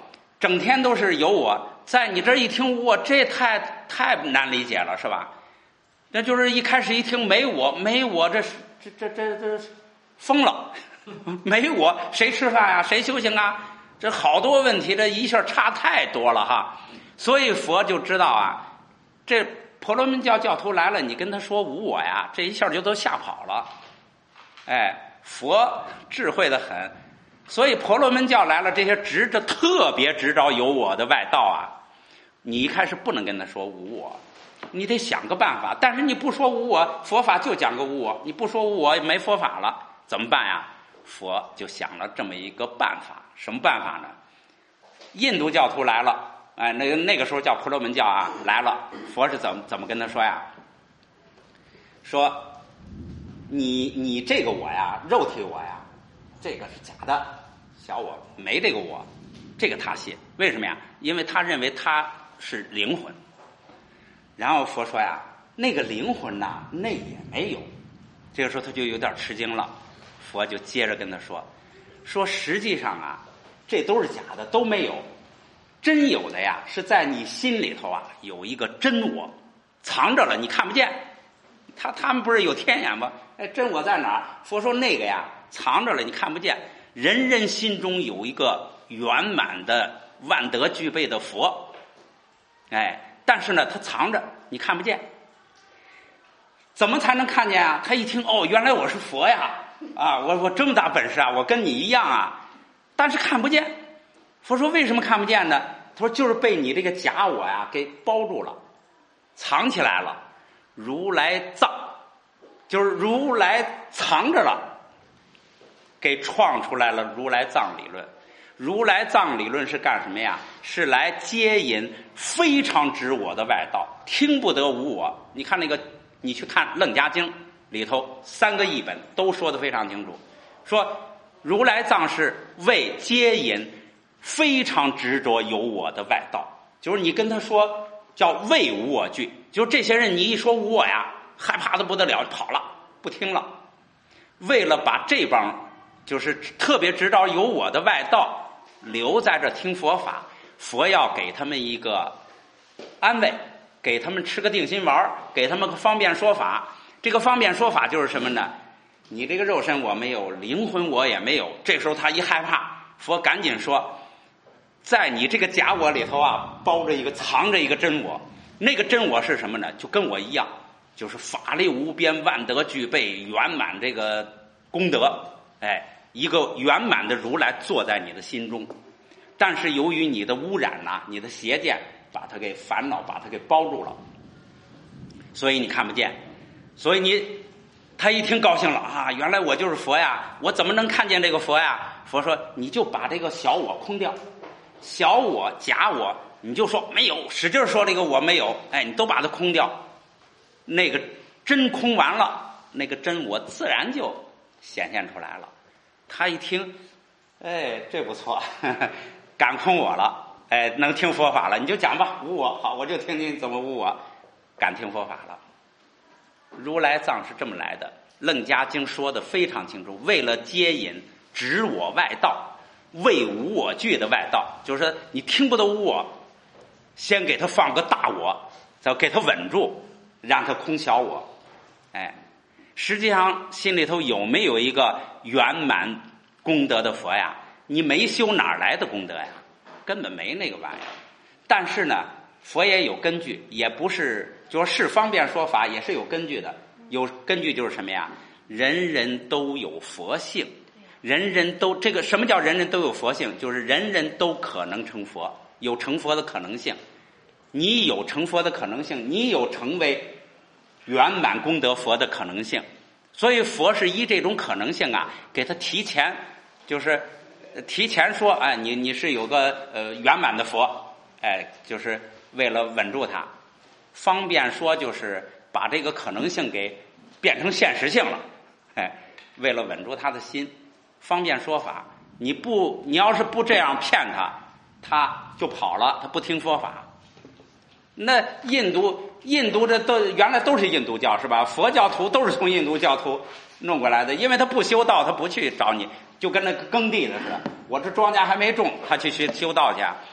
整天都是有我，在你这一听无我，这太难理解了，是吧？那就是一开始一听没我，这疯了，没我谁吃饭呀？谁修行啊？这好多问题，这一下差太多了哈。所以佛就知道啊，这婆罗门教教徒来了，你跟他说无我呀，这一下就都吓跑了。哎，佛智慧的很，所以婆罗门教来了，这些特别执着有我的外道啊，你一开始不能跟他说无我，你得想个办法。但是你不说无我，佛法就讲个无我，你不说无我没佛法了，怎么办呀？佛就想了这么一个办法。什么办法呢？印度教徒来了，哎，那个时候叫婆罗门教啊，来了，佛是怎么跟他说呀？说你这个我呀，肉体我呀，这个是假的，小我没这个我，这个他信。为什么呀？因为他认为他是灵魂。然后佛说呀，那个灵魂呐，那也没有。这个时候他就有点吃惊了。佛就接着跟他说实际上啊，这都是假的，都没有。真有的呀，是在你心里头啊，有一个真我，藏着了，你看不见。他们不是有天眼吗？哎，真我在哪儿？佛说那个呀，藏着了，你看不见。人人心中有一个圆满的万德具备的佛，哎，但是呢，他藏着，你看不见。怎么才能看见啊？他一听，哦，原来我是佛呀！啊，我这么大本事啊，我跟你一样啊，但是看不见。佛说为什么看不见呢？他说就是被你这个假我呀给包住了，藏起来了。如来藏，就是如来藏着了，给创出来了如来藏理论。如来藏理论是干什么呀？是来接引非常执我的外道，听不得无我。你看那个，你去看《楞伽经》里头3个译本都说得非常清楚，说如来藏是为接引非常执着有我的外道，就是你跟他说叫为无我句，就是这些人你一说无我呀，害怕的不得了，跑了，不听了。为了把这帮就是特别执着有我的外道留在这听佛法，佛要给他们一个安慰，给他们吃个定心丸，给他们个方便说法。这个方便说法就是什么呢？你这个肉身我没有，灵魂我也没有。这时候他一害怕，佛赶紧说，在你这个假我里头啊，藏着一个真我。那个真我是什么呢？就跟我一样，就是法力无边，万德具备，圆满这个功德。哎，一个圆满的如来坐在你的心中，但是由于你的污染啊，你的邪见把它给烦恼，把它给包住了，所以你看不见。所以他一听高兴了啊，原来我就是佛呀，我怎么能看见这个佛呀？佛说你就把这个小我空掉，小我假我你就说没有，使劲说这个我没有，哎，你都把它空掉，那个真空完了，那个真我自然就显现出来了。他一听，哎，这不错，敢空我了，哎，能听佛法了，你就讲吧，无我，好，我就听听怎么无我，敢听佛法了。如来藏是这么来的，楞伽经说的非常清楚，为了接引执我外道，为无我句的外道，就是说你听不得无我，先给他放个大我，再给他稳住，让他空小我。哎，实际上心里头有没有一个圆满功德的佛呀？你没修哪来的功德呀？根本没那个玩意儿。但是呢，佛也有根据，也不是就是方便说法，也是有根据的。有根据就是什么呀？人人都有佛性，人人都这个什么叫人人都有佛性？就是人人都可能成佛，有成佛的可能性。你有成佛的可能性，你有成为圆满功德佛的可能性。所以佛是依这种可能性啊，给他提前，就是提前说，哎，你是有个圆满的佛，哎，就是为了稳住他。方便说就是把这个可能性给变成现实性了，哎，为了稳住他的心，方便说法。你要是不这样骗他，他就跑了，他不听佛法。那印度这都原来都是印度教是吧？佛教徒都是从印度教徒弄过来的，因为他不修道，他不去找你，就跟那个耕地的似的。我这庄稼还没种，他去修道去，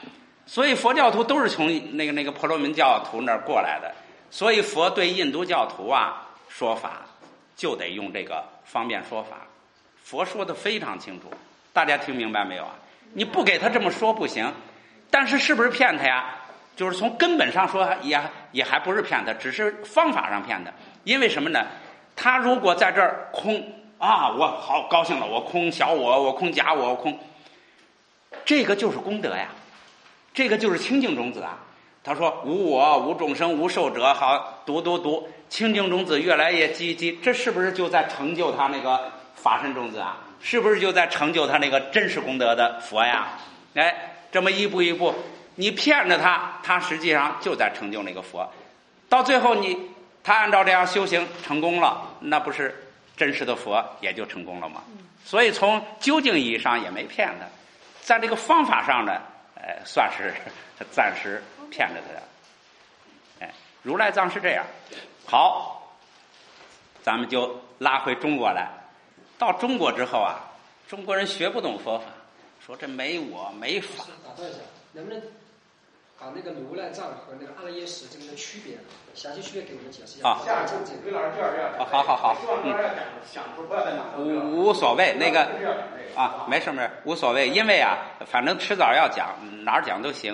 所以佛教徒都是从那个婆罗门教徒那儿过来的，所以佛对印度教徒啊说法就得用这个方便说法。佛说的非常清楚，大家听明白没有啊？你不给他这么说不行，但是是不是骗他呀？就是从根本上说也还不是骗他，只是方法上骗他。因为什么呢？他如果在这儿空啊，我好高兴了，我空小我空假我空，这个就是功德呀，这个就是清净种子啊。他说无我无众生无寿者，好读清净种子越来越积，这是不是就在成就他那个法身种子啊？是不是就在成就他那个真实功德的佛呀？哎，这么一步一步，你骗着他，他实际上就在成就那个佛。到最后他按照这样修行成功了，那不是真实的佛也就成功了吗？所以从究竟意义上也没骗他，在这个方法上呢，算是暂时骗着他的。哎，如来藏是这样。好，咱们就拉回中国来。到中国之后啊，中国人学不懂佛法，说这没我没法。 打断一下，能不能把那个如来藏和那个阿赖耶识这个的区别，详细区别给我们解释一下？ 啊， 于老师这样。 好， 希望大家想说不要再讲。 无所谓，那个啊，没事，无所谓，因为啊，反正迟早要讲，哪儿讲都行。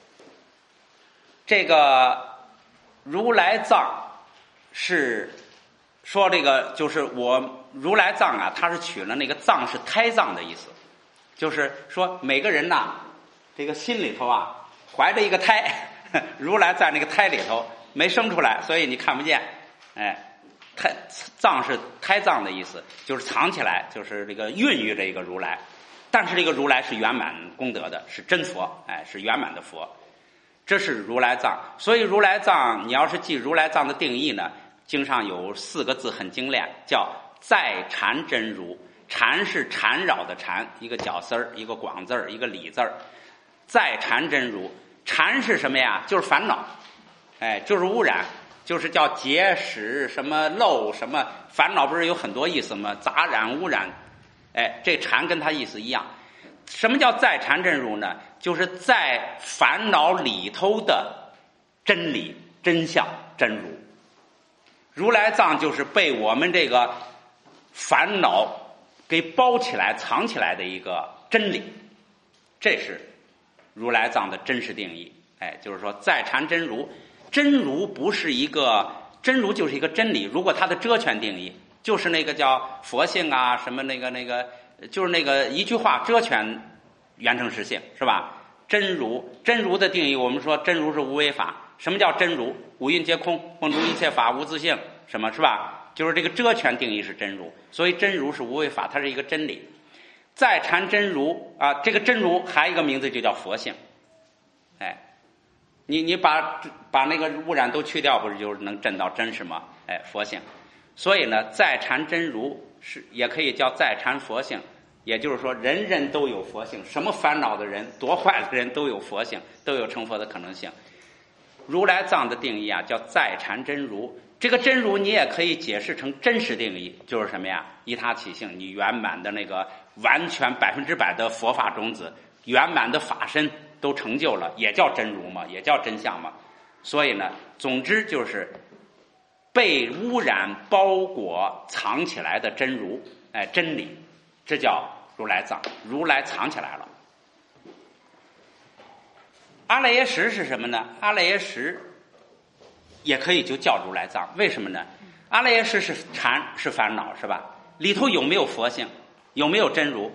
这个如来藏是说这个就是我如来藏啊，它是取了那个藏是胎藏的意思，就是说每个人呐，这个心里头啊怀着一个胎，如来在那个胎里头没生出来，所以你看不见。哎，藏是胎藏的意思，就是藏起来，就是这个孕育这个如来。但是这个如来是圆满功德的，是真佛，哎，是圆满的佛。这是如来藏。所以如来藏，你要是记如来藏的定义呢，经上有4个字很精炼，叫在缠真如。缠是缠绕的缠，一个绞丝儿，一个广字儿，一个里字儿。在缠真如，缠是什么呀？就是烦恼，哎，就是污染，就是叫结使什么漏什么，烦恼不是有很多意思吗？杂染污染，哎，这缠跟它意思一样。什么叫在缠真如呢？就是在烦恼里头的真理真相真如。如来藏就是被我们这个烦恼给包起来藏起来的一个真理，这是如来藏的真实定义。哎，就是说在缠真如，真如不是一个真如，就是一个真理。如果它的遮圈定义就是那个叫佛性啊，什么那个就是那个一句话遮圈圆成实性，是吧？真如的定义，我们说真如是无为法。什么叫真如？五蕴皆空，梦中一切法无自性，什么是吧？就是这个遮圈定义是真如，所以真如是无为法，它是一个真理。在缠真如啊，这个真如还有一个名字就叫佛性。哎，你把那个污染都去掉，不是就能证到真实吗？哎，佛性。所以呢，在缠真如是也可以叫在缠佛性，也就是说人人都有佛性，什么烦恼的人多坏的人都有佛性，都有成佛的可能性。如来藏的定义啊叫在缠真如，这个真如你也可以解释成真实定义，就是什么呀？依他起性，你圆满的那个完全100%的佛法种子，圆满的法身都成就了，也叫真如嘛，也叫真相嘛。所以呢，总之就是被污染包裹藏起来的真如，哎，真理，这叫如来藏。如来藏起来了。阿赖耶识是什么呢？阿赖耶识也可以就叫如来藏，为什么呢？阿赖耶识是缠，是烦恼，是吧？里头有没有佛性？有没有真如？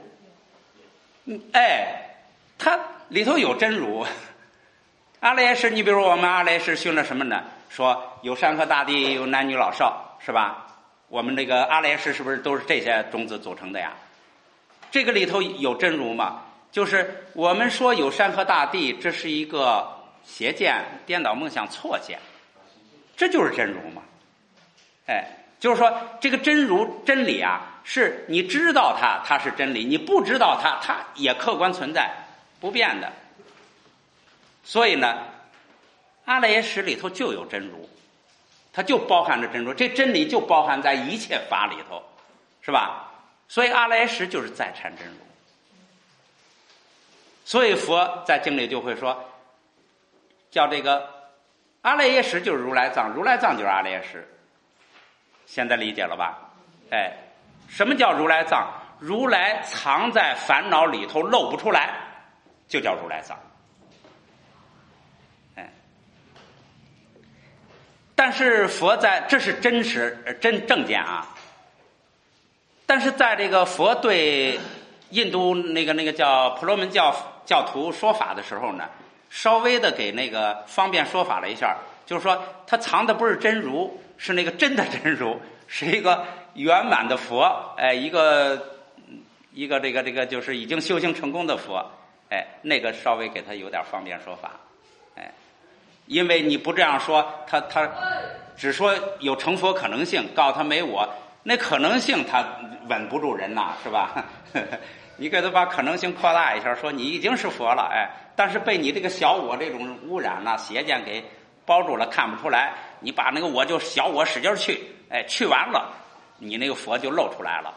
哎，它里头有真如。阿赖耶识，你比如我们阿赖耶识训了什么呢？说有山河大地，有男女老少，是吧？我们这个阿赖耶识是不是都是这些种子组成的呀？这个里头有真如吗？就是我们说有山河大地，这是一个邪见、颠倒梦想、错见，这就是真如嘛。哎，就是说这个真如真理啊，是你知道它，它是真理；你不知道它，它也客观存在，不变的。所以呢，阿赖耶识里头就有真如，它就包含着真如，这真理就包含在一切法里头，是吧？所以阿赖耶识就是在缠真如。所以佛在经里就会说， 叫这个阿赖耶识就是如来藏，如来藏就是阿赖耶识。现在理解了吧？哎，什么叫如来藏？如来藏在烦恼里头露不出来，就叫如来藏。哎，但是佛在，这是真实正见啊。但是在这个佛对印度那个叫婆罗门教徒说法的时候呢，稍微的给那个方便说法了一下，就是说他藏的不是真如，是那个真的真如，是一个圆满的佛，哎，一个这个就是已经修行成功的佛，哎，那个稍微给他有点方便说法，哎，因为你不这样说，他只说有成佛可能性，告诉他没我，那可能性他稳不住人呐，是吧？你给他把可能性扩大一下，说你已经是佛了，哎，但是被你这个小我这种污染呐、邪见给包住了，看不出来。你把那个我就小我使劲去，哎，去完了，你那个佛就露出来了。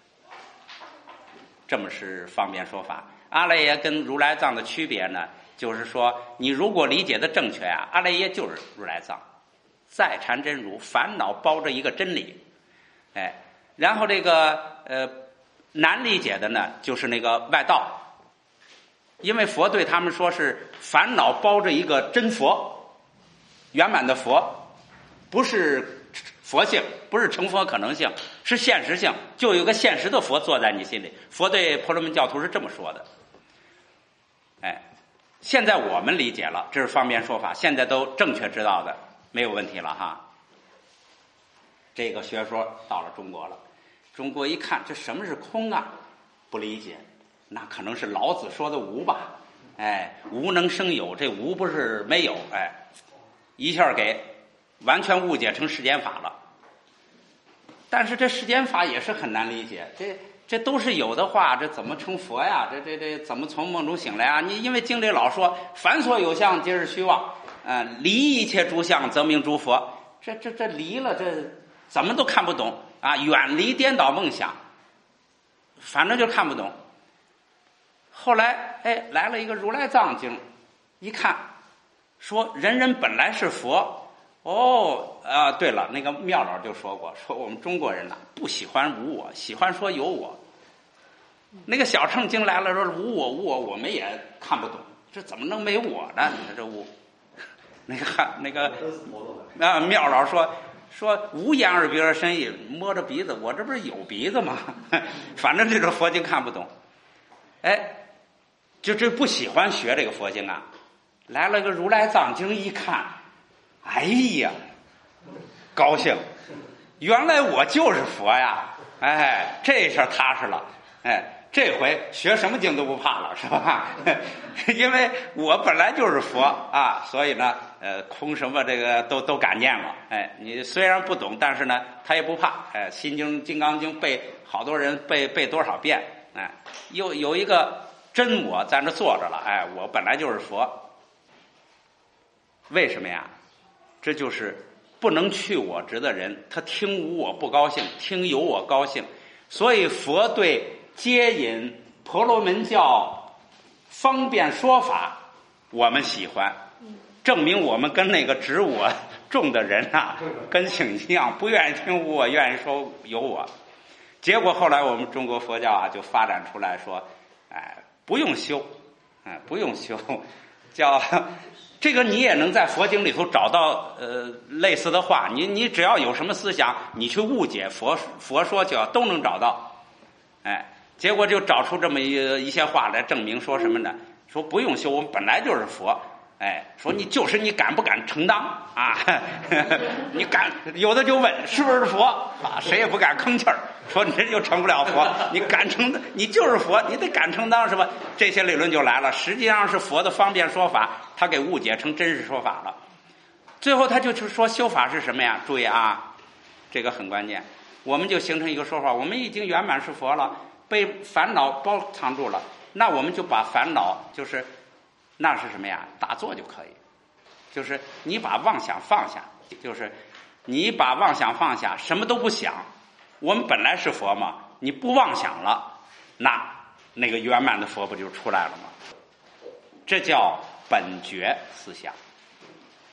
这么是方便说法。阿赖耶跟如来藏的区别呢，就是说你如果理解的正确啊，阿赖耶就是如来藏，在禅真如，烦恼包着一个真理，哎，然后这个难理解的呢，就是那个外道，因为佛对他们说是烦恼包着一个真佛，圆满的佛，不是佛性，不是成佛可能性，是现实性，就有个现实的佛坐在你心里。佛对婆罗门教徒是这么说的。哎，现在我们理解了，这是方便说法，现在都正确知道的，没有问题了哈。这个学说到了中国了，中国一看这什么是空啊，不理解，那可能是老子说的无吧，哎，无能生有，这无不是没有，哎，一下给完全误解成世间法了。但是这世间法也是很难理解，这都是有的话，这怎么成佛呀？这怎么从梦中醒来啊？你因为经里老说凡所有相皆是虚妄，离一切诸相则名诸佛，这离了，这怎么都看不懂啊！远离颠倒梦想，反正就看不懂。后来哎来了一个如来藏经，一看说人人本来是佛。对了，那个妙老就说过，说我们中国人呐、不喜欢无我，喜欢说有我。那个小乘经来了说无我无我，我们也看不懂，这怎么能没我呢？这无那个妙老说无眼耳鼻舌身意，摸着鼻子，我这不是有鼻子吗？反正这个佛经看不懂，哎，就这不喜欢学这个佛经啊。来了个如来藏经一看。哎呀，高兴！原来我就是佛呀！哎，这下踏实了。哎，这回学什么经都不怕了，是吧？因为我本来就是佛啊，所以呢，空什么这个都敢念了。哎，你虽然不懂，但是呢，他也不怕。哎，《心经》《金刚经》背好多人背多少遍？哎，有一个真我在那坐着了。哎，我本来就是佛。为什么呀？这就是不能去我执的人，他听无我不高兴，听有我高兴。所以佛对接引婆罗门教方便说法，我们喜欢，证明我们跟那个执我重的人啊，根性一样，不愿意听无我，愿意说有我。结果后来我们中国佛教啊，就发展出来说，哎，不用修，哎，不用修，叫。这个你也能在佛经里头找到类似的话，你只要有什么思想，你去误解佛说就都能找到，哎，结果就找出这么一些话来证明说什么呢？说不用修，我们本来就是佛，哎，说你敢不敢承当啊？你敢，有的就问是不是佛啊？谁也不敢吭气儿，说你这就成不了佛，你敢承当，你就是佛，你得敢承当是吧？这些理论就来了，实际上是佛的方便说法。他给误解成真实说法了，最后他就说修法是什么呀？注意啊，这个很关键。我们就形成一个说法，我们已经圆满是佛了，被烦恼包藏住了，那我们就把烦恼就是那是什么呀？打坐就可以，就是你把妄想放下，就是你把妄想放下，什么都不想。我们本来是佛嘛，你不妄想了，那个圆满的佛不就出来了吗？这叫本觉思想，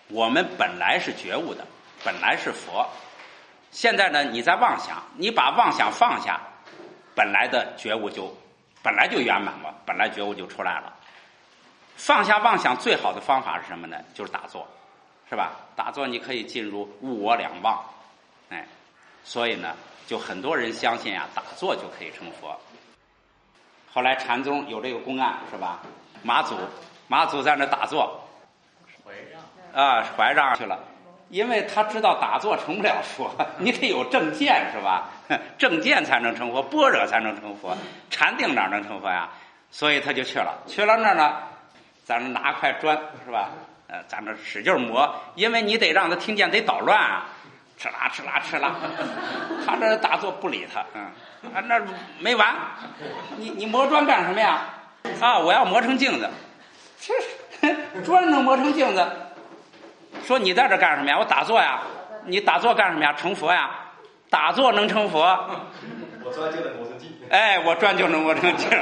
我们本来是觉悟的，本来是佛。现在呢，你在妄想，你把妄想放下，本来的觉悟本来就圆满了，本来觉悟就出来了。放下妄想最好的方法是什么呢？就是打坐，是吧？打坐你可以进入物我两忘，所以呢，就很多人相信打坐就可以成佛。后来禅宗有这个公案，是吧？马祖在那打坐，怀上去了，因为他知道打坐成不了佛，你得有正见，是吧？正见才能成佛，般若才能成佛，禅定哪能成佛呀？所以他就去了那儿呢，咱那拿块砖，是吧？咱那使劲磨，因为你得让他听见，得捣乱啊，哧啦，他这打坐不理他，那没完，你磨砖干什么呀？我要磨成镜子，砖能磨成镜子。说你在这干什么呀？我打坐呀。你打坐干什么呀？成佛呀。打坐能成佛。 我砖就能磨成镜。 我砖就能磨成镜。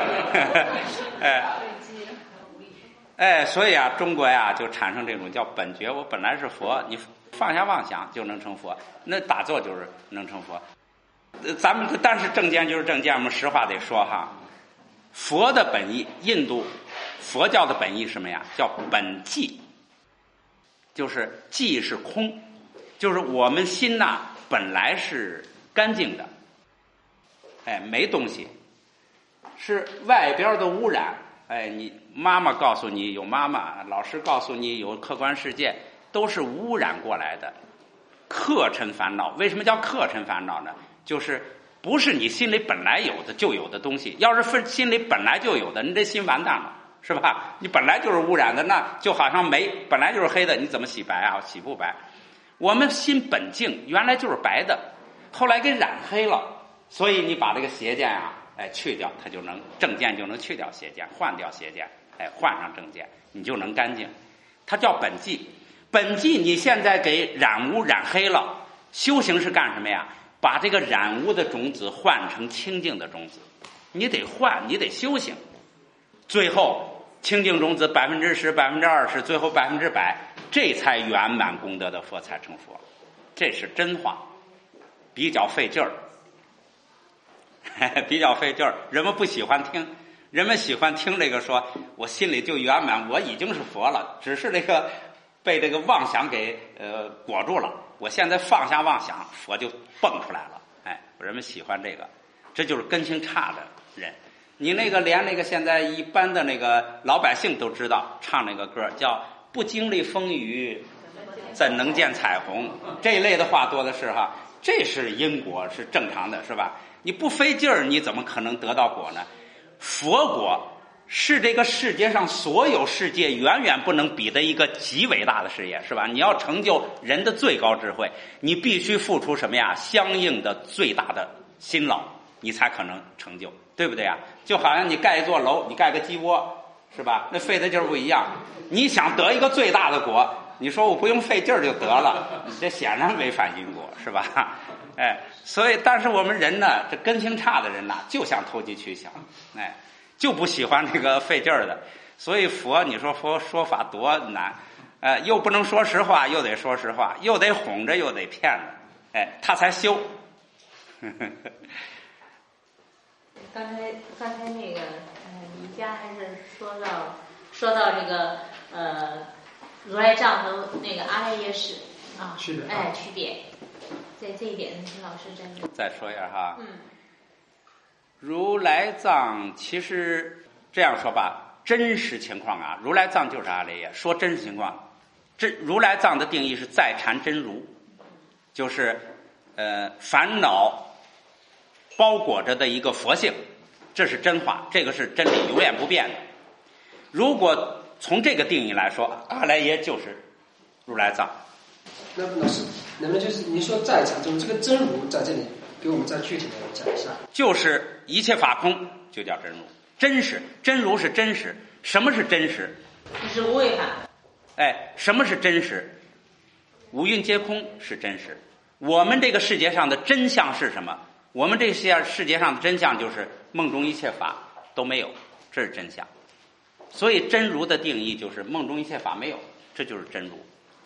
所以中国就产生这种叫本觉，我本来是佛，你放下妄想就能成佛。那打坐就是能成佛。咱们但是正见就是正见，我们实话得说哈。佛的本意，印度佛教的本意什么呀？叫本寂。就是寂是空，就是我们心本来是干净的，没东西，是外边的污染。你妈妈告诉你有妈妈，老师告诉你有客观世界，都是污染过来的客尘烦恼。为什么叫客尘烦恼呢？就是不是你心里本来有的就有的东西。要是心里本来就有的，你这心完蛋了，是吧？你本来就是污染的，那就好像煤本来就是黑的，你怎么洗白啊？洗不白。我们心本净，原来就是白的，后来给染黑了，所以你把这个邪见去掉，它就能正见就能去掉邪见，换掉邪见，换上正见，你就能干净。它叫本寂。本寂你现在给染污染黑了，修行是干什么呀？把这个染污的种子换成清净的种子，你得换，你得修行，最后清净种子10%、20%，最后100%，这才圆满功德的佛才成佛。这是真话，比较费劲儿，比较费劲儿。人们不喜欢听，人们喜欢听这个说我心里就圆满，我已经是佛了，只是被这个妄想给裹住了。我现在放下妄想，佛就蹦出来了。人们喜欢这个，这就是根性差的人。你连现在一般的老百姓都知道唱那个歌，叫不经历风雨怎能见彩虹，这一类的话多的是哈。这是因果，是正常的，是吧？你不费劲儿，你怎么可能得到果呢？佛果是这个世界上所有世界远远不能比的一个极伟大的事业，是吧？你要成就人的最高智慧，你必须付出什么呀？相应的最大的辛劳，你才可能成就，对不对呀？就好像你盖一座楼，你盖个鸡窝，是吧？那费的劲儿不一样。你想得一个最大的果，你说我不用费劲儿就得了，这显然违反因果，是吧？所以但是我们人呢，这根性差的人呢，就想投机取巧，就不喜欢这个费劲儿的。所以佛，你说佛说法多难，又不能说实话，又得说实话，又得哄着，又得骗着，他才修。 刚才那个李家还是说到这个如来藏和那个阿赖耶识区别，在这一点陈老师再说一下哈。如来藏其实这样说吧，真实情况如来藏就是阿赖耶。说真实情况，如来藏的定义是在禅真如，就是烦恼包裹着的一个佛性，这是真话，这个是真理，永远不变的。如果从这个定义来说，阿赖耶就是如来藏。 那老师，能不能就是您说在禅中这个真如在这里给我们再具体的讲一下？就是一切法空就叫真如，真实，真如是真实。什么是真实？ 就是无为法。 什么是真实？五蕴皆空是真实。我们这个世界上的真相是什么？我们这个世界上的真相就是梦中一切法都没有，这是真相。所以真如的定义就是梦中一切法没有，这就是真如。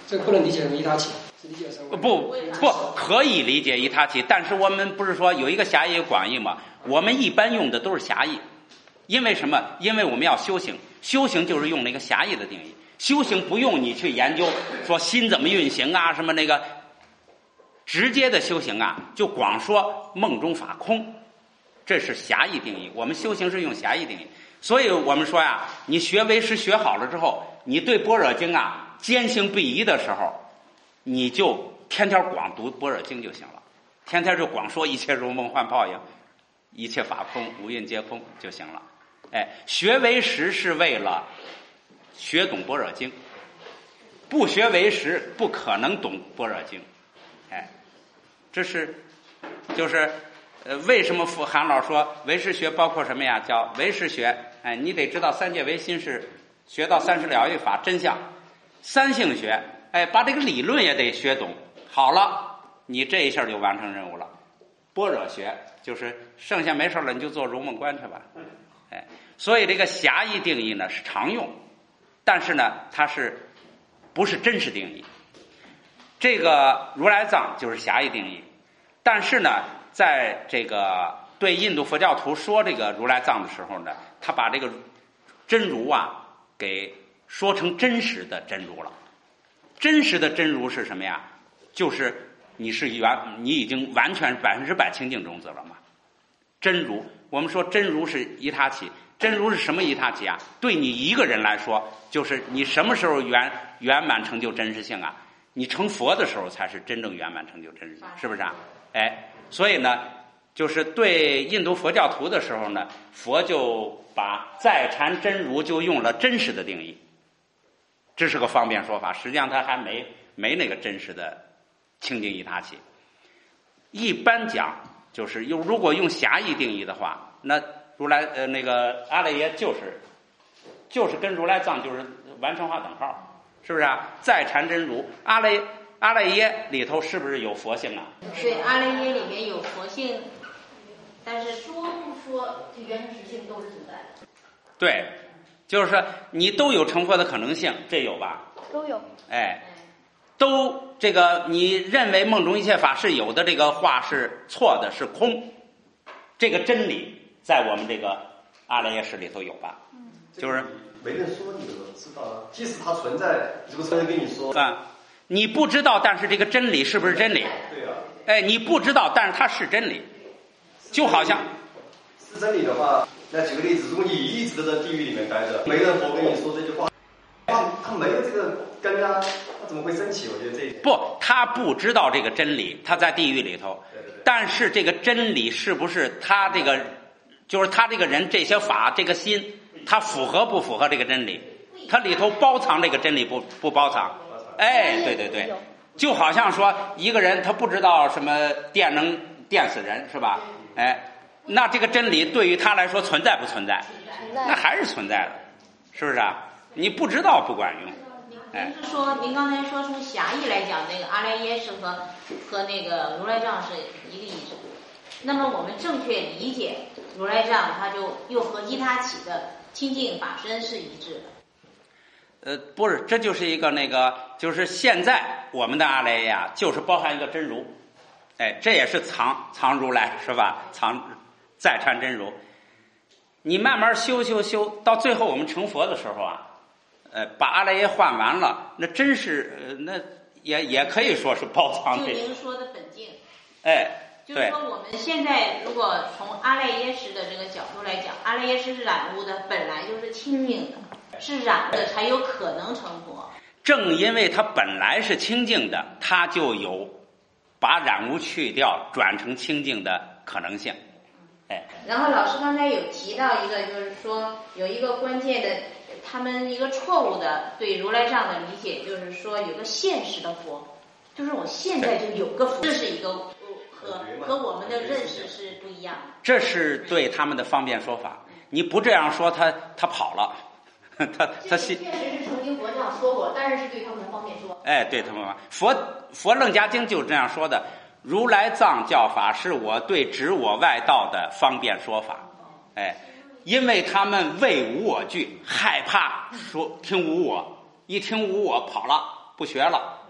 这个不能理解成一他起，是理解成不可以理解一他起，但是我们不是说有一个狭义广义吗？我们一般用的都是狭义，因为什么？因为我们要修行，修行就是用那个狭义的定义。修行不用你去研究说心怎么运行啊，什么那个直接的修行啊，就光说梦中法空，这是狭义定义。我们修行是用狭义定义，所以我们说呀，你学唯识学好了之后，你对般若经啊坚信不疑的时候，你就天天光读般若经就行了，天天就光说一切如梦幻泡影，一切法空，五蕴皆空就行了。哎，学唯识是为了学懂般若经，不学唯识不可能懂般若经。哎，这是就是为什么韩老说唯识学包括什么呀？叫唯识学。哎，你得知道三界唯心是学到三十了义法真相。三性学，哎，把这个理论也得学懂，好了，你这一下就完成任务了。般若学就是剩下没事了，你就做如梦观去吧。哎，所以这个狭义定义呢是常用，但是呢它是不是真实定义？这个如来藏就是狭义定义，但是呢，在这个对印度佛教徒说这个如来藏的时候呢，他把这个真如啊给说成真实的真如了。真实的真如是什么呀？就是你已经完全100%清净种子了嘛。真如，我们说真如是一他起，真如是什么一他起啊？对你一个人来说，就是你什么时候圆满成就真实性啊？你成佛的时候才是真正圆满成就真实性，是不是啊？哎，所以呢，就是对印度佛教徒的时候呢，佛就把在禅真如就用了真实的定义，这是个方便说法。实际上他还没那个真实的清净一他起。一般讲，就是如果用狭义定义的话，那如来那个阿赖耶就是跟如来藏就是完成化等号，是不是啊？在禅真如阿赖耶里头是不是有佛性啊？ 对，阿赖耶里面有佛性，但是说不说这原生实性都是存在的。 对，就是说你都有成佛的可能性，这有吧？ 都有。 哎，都这个你认为梦中一切法是有的这个话是错的，是空，这个真理在我们这个阿赖耶识里头有吧？就是没人说你都知道了，即使它存在，如果没人跟你说啊，你不知道，但是这个真理是不是真理？ 对啊。 哎，你不知道，但是它是真理，就好像是真理的话，那举个例子，如果你一直都在地狱里面待着，没人佛跟你说这句话，他没有这个根啊，他怎么会升起？我觉得这不，他不知道这个真理，他在地狱里头。 对对对。 但是这个真理是不是他这个，就是他这个人这些法这个心，他符合不符合这个真理？他里头包藏这个真理不包藏？哎，对对对，就好像说一个人他不知道什么电能电死人是吧？哎，那这个真理对于他来说存在不存在？那还是存在的，是不是啊？你不知道不管用。 您是说，您刚才说从狭义来讲，那个阿赖耶识和那个如来藏是一个意思。那么我们正确理解如来藏，它就又和依他起的清净法身是一致的。 不是，这就是一个那个，就是现在我们的阿赖耶啊，就是包含一个真如，哎，这也是藏如来是吧？在禅真如，你慢慢修，到最后我们成佛的时候啊，把阿赖耶换完了，那真是那也可以说是包藏这。 就您说的本净。 哎， 就是说我们现在如果从阿赖耶识的这个角度来讲，阿赖耶识是染污的，本来就是清净的。是染的才有可能成佛。 正因为它本来是清净的，它就有把染污去掉转成清净的可能性。哎， 然后老师刚才有提到一个，就是说有一个关键的，他们一个错误的对如来藏的理解，就是说有个现实的佛，就是我现在就有个佛，这是一个和我们的认识是不一样的。 这是对他们的方便说法，你不这样说他跑了。他确实是曾经佛这样说过，但是对他们的方便说。 哎，对他们佛楞伽经就是这样说的：如来藏教法是我对指我外道的方便说法。哎，因为他们畏无我惧，害怕说听无我，一听无我跑了，不学了，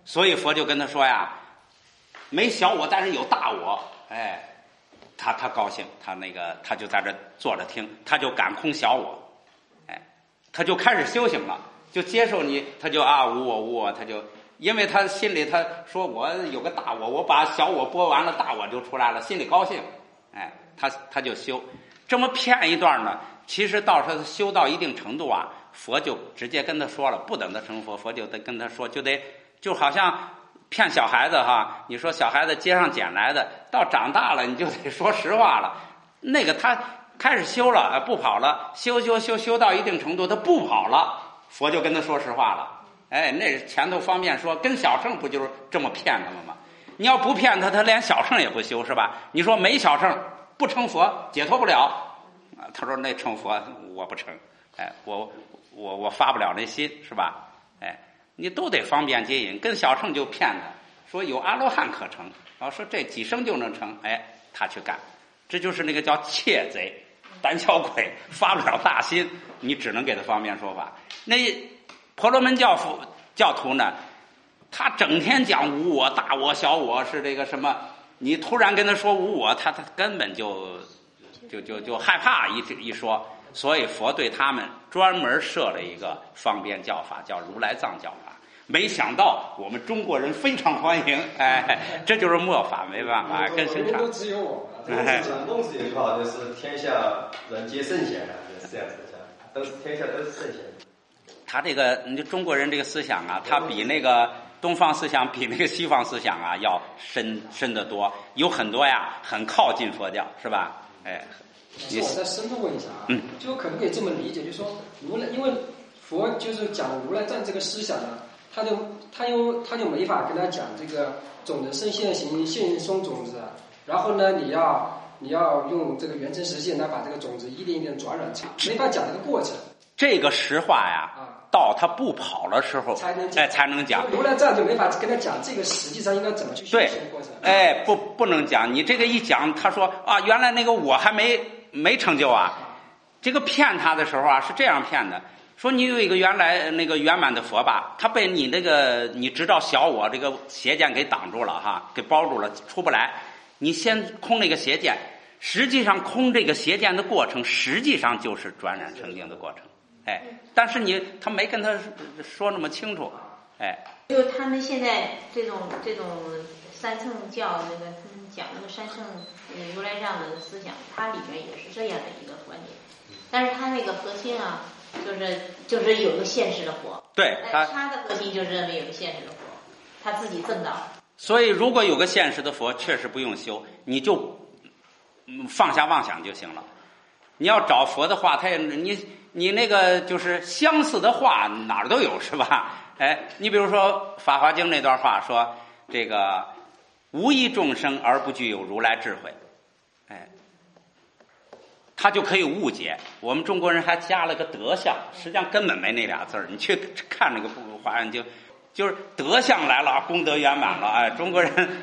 所以佛就跟他说呀，没小我，但是有大我。哎，他高兴，他就在这坐着听，他就感空小我。哎，他就开始修行了，就接受你，他就无我，他就因为他心里他说我有个大我，我把小我拨完了，大我就出来了，心里高兴。哎，他就修，这么骗一段呢，其实到他修到一定程度啊，佛就直接跟他说了，不等他成佛，佛就得跟他说，就好像骗小孩子哈，你说小孩子街上捡来的，到长大了你就得说实话了。那个他开始修了，不跑了，修到一定程度，他不跑了，佛就跟他说实话了。哎，那前头方便说，跟小乘不就是这么骗他们吗？你要不骗他连小乘也不修是吧？你说没小乘不成佛，解脱不了。他说那成佛我不成，哎，我发不了那心是吧？哎，你都得方便接引，跟小乘就骗他，说有阿罗汉可成，然后说这几生就能成，哎，他去干，这就是那个叫窃贼、胆小鬼，发不了大心，你只能给他方便说法。那婆罗门教徒呢，他整天讲无我、大我、小我，是这个什么？你突然跟他说无我，他根本就害怕一说，所以佛对他们专门设了一个方便教法，叫如来藏教法。没想到我们中国人非常欢迎，哎，这就是末法，没办法，跟生产。 都只有我。 孟子有一句话就是天下人皆圣贤，就是这样子讲，天下都是圣贤。 他这个你中国人这个思想啊，他比那个东方思想比那个西方思想啊要深得多，有很多呀很靠近佛教，是吧？哎， 我再深度问一下啊，就可不可以这么理解，就是说如来，因为佛就是讲如来藏这个思想呢，他就没法跟他讲这个种子生现行，现行松种子，然后呢你要用这个缘成实现来把这个种子一点一点转染成，没法讲这个过程。这个实话呀，到他不跑的时候才能讲。 如来藏就没法跟他讲这个实际上应该怎么去修行的过程。 哎，不能讲。你这个一讲，他说原来那个我还没成就啊。这个骗他的时候啊，是这样骗的：说你有一个原来那个圆满的佛吧，他被你那个你知道小我这个邪见给挡住了哈，给包住了，出不来。你先空那个邪见，实际上空这个邪见的过程，实际上就是转染成净的过程。哎，但是他没跟他说那么清楚，哎， 就他们现在这种三乘教那个他们讲那个三乘如来藏的思想，它里面也是这样的一个观点，但是它那个核心啊，就是有个现实的佛， 对， 他的核心就是认为有个现实的佛，他自己证道。 所以如果有个现实的佛，确实不用修，你就放下妄想就行了。你要找佛的话，他也你那个就是相似的话哪儿都有是吧？哎，你比如说《法华经》那段话说，这个无一众生而不具有如来智慧，哎，他就可以误解。我们中国人还加了个德相，实际上根本没那俩字儿。你去看那个华严经，就是德相来了，功德圆满了。哎，中国人。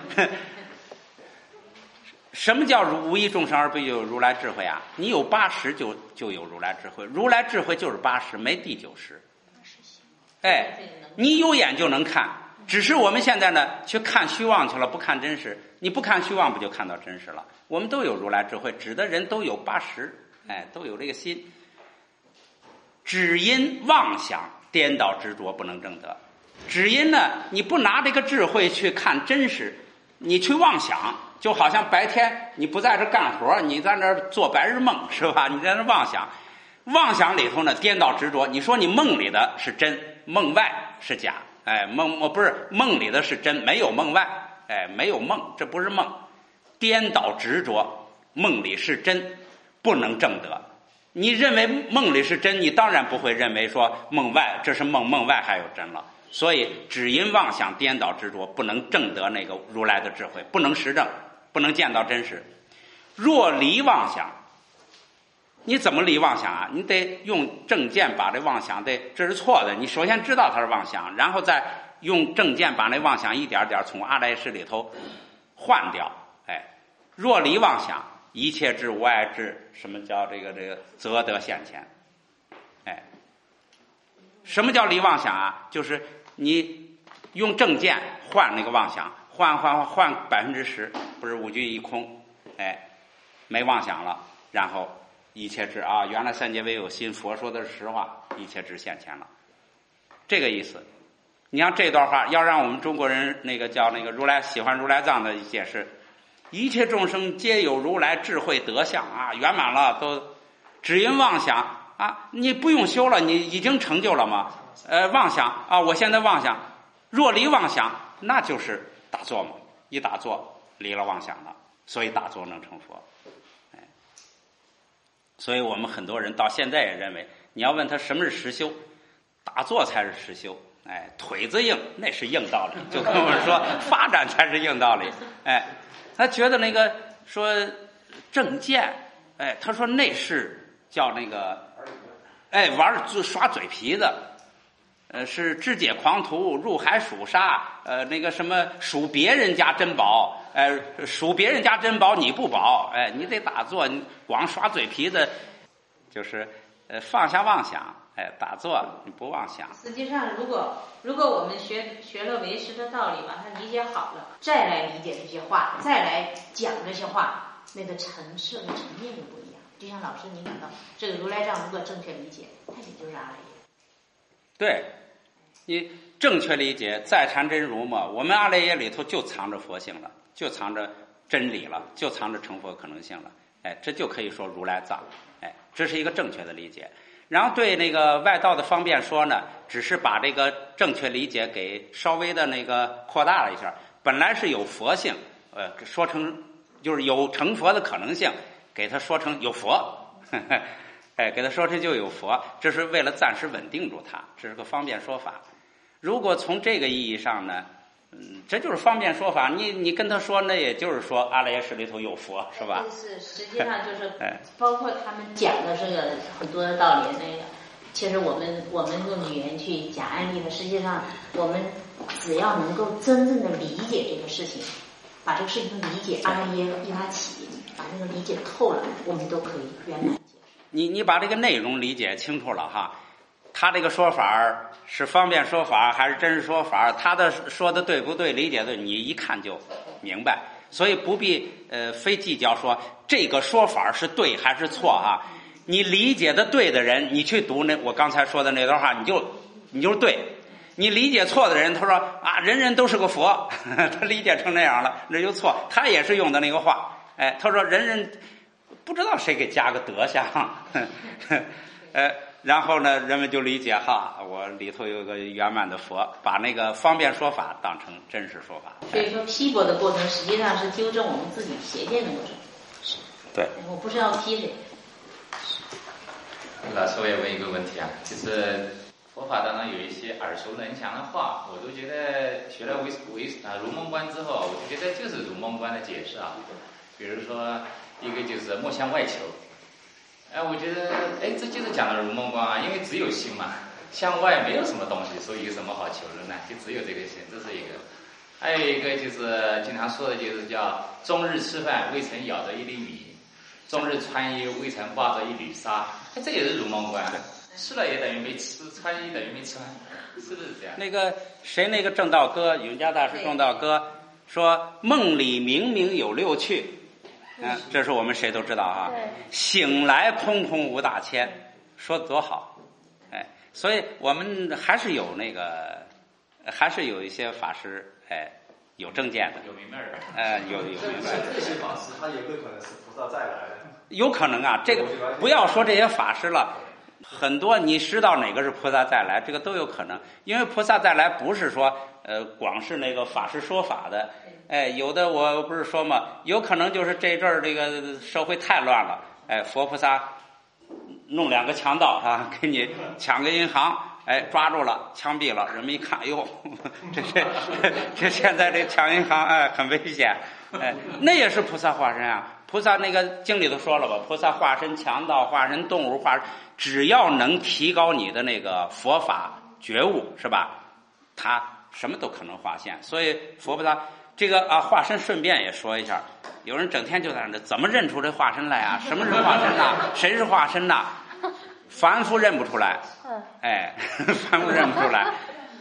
什么叫无一众生而不具有如来智慧啊？你有80就有如来智慧，如来智慧就是80，没第90。哎，你有眼就能看，只是我们现在呢去看虚妄去了，不看真实。你不看虚妄，不就看到真实了？我们都有如来智慧，指的人都有80，哎，都有这个心。只因妄想颠倒执着，不能证得。只因呢，你不拿这个智慧去看真实，你去妄想。就好像白天你不在这干活，你在那儿做白日梦是吧？你在那妄想，妄想里头呢颠倒执着。你说你梦里的是真，梦外是假。哎，不是梦里的是真，没有梦外。哎，没有梦，这不是梦，颠倒执着，梦里是真，不能证得。你认为梦里是真，你当然不会认为说梦外这是梦，梦外还有真了。所以只因妄想颠倒执着，不能证得那个如来的智慧，不能实证，不能见到真实。若离妄想，你怎么离妄想啊？你得用正见把这妄想这是错的，你首先知道它是妄想，然后再用正见把那妄想一点点从阿赖识里头换掉。哎，若离妄想，一切智无碍智，什么叫这个则得现前？哎，什么叫离妄想啊？就是你用正见换那个妄想，换10%，不是五句一空，没妄想了，然后一切智啊，原来三界唯有心，佛说的是实话，一切智现前了，这个意思。你像这段话，要让我们中国人那个叫那个如来喜欢如来藏的解释，一切众生皆有如来智慧德相啊，圆满了，都只因妄想啊，你不用修了，你已经成就了吗？妄想啊，我现在妄想，若离妄想，那就是打坐嘛，一打坐离了妄想了，所以打坐能成佛。所以我们很多人到现在也认为，你要问他什么是实修，打坐才是实修。腿子硬那是硬道理，就跟我们说发展才是硬道理。他觉得那个说正见，他说那是叫那个，玩耍嘴皮子，是肢解狂徒，入海数沙，那个什么数别人家珍宝，数别人家珍宝你不保，你得打坐，你光耍嘴皮子，就是放下妄想。打坐你不妄想。 实际上，如果我们学了为师的道理，把它理解好了，再来理解这些话，再来讲这些话，那个层次和层面就不一样。就像老师您讲到，这个如来藏如果正确理解，它也就是阿赖耶。 对，你正确理解，在禅真如嘛，我们阿赖耶里头就藏着佛性了，就藏着真理了，就藏着成佛可能性了。这就可以说如来藏。这是一个正确的理解。然后对那个外道的方便说呢，只是把这个正确理解给稍微的那个扩大了一下。本来是有佛性，说成就是有成佛的可能性，给他说成有佛，给他说成就有佛，这是为了暂时稳定住他，这是个方便说法。如果从这个意义上呢，这就是方便说法。你跟他说，那也就是说阿赖耶识里头有佛，是吧？ 是，实际上就是包括他们讲的这个很多的道理，那个其实我们用语言去讲案例的，实际上我们只要能够真正的理解这个事情，把这个事情理解阿赖耶一拉起，把那个理解透了，我们都可以圆满解释。 你把这个内容理解清楚了哈。他这个说法是方便说法还是真实说法，他的说的对不对，理解的你一看就明白，所以不必非计较说这个说法是对还是错哈。你理解的对的人，你去读那我刚才说的那段话，你就是对。你理解错的人，他说啊，人人都是个佛，他理解成那样了，那就错。他也是用的那个话，他说人人不知道谁给加个德相，然后呢，人们就理解哈，我里头有个圆满的佛，把那个方便说法当成真实说法。 所以说批驳的过程实际上是纠正我们自己邪见的过程。 对， 我不是要批谁。 老师，我也问一个问题啊，就是佛法当中有一些耳熟能详的话，我都觉得学了如梦观之后，我就觉得就是如梦观的解释啊。比如说一个就是莫向外求。我觉得，这就是讲的如梦观啊，因为只有心嘛，向外没有什么东西，所以有什么好求的呢？就只有这个心，这是一个。还有一个就是经常说的，就是叫终日吃饭未曾咬着一粒米，终日穿衣未曾挂着一缕纱，这也是如梦观。吃了也等于没吃，穿衣等于没穿，是不是这样？ 那个谁，那个正道哥，永嘉大师正道哥说，梦里明明有六趣。这是我们谁都知道哈。醒来空空无大千，说得多好。所以我们还是有那个，还是有一些法师有正见的， 有明白人。 有明白人。 这些法师他也会可能是菩萨再来的。 有可能啊，这个不要说这些法师了，很多你知道哪个是菩萨再来，这个都有可能。因为菩萨再来不是说光是那个法师说法的。有的我不是说嘛，有可能就是这阵儿这个社会太乱了，佛菩萨弄两个强盗啊，给你抢个银行，抓住了，枪毙了，人们一看，哎呦，这现在这抢银行很危险，那也是菩萨化身啊。菩萨那个经里头说了吧，菩萨化身强盗，化身动物，只要能提高你的那个佛法觉悟，是吧？他什么都可能化现。所以佛菩萨这个化身顺便也说一下，有人整天就在那怎么认出这化身来啊？什么是化身呐？谁是化身呐？凡夫认不出来，凡夫认不出来。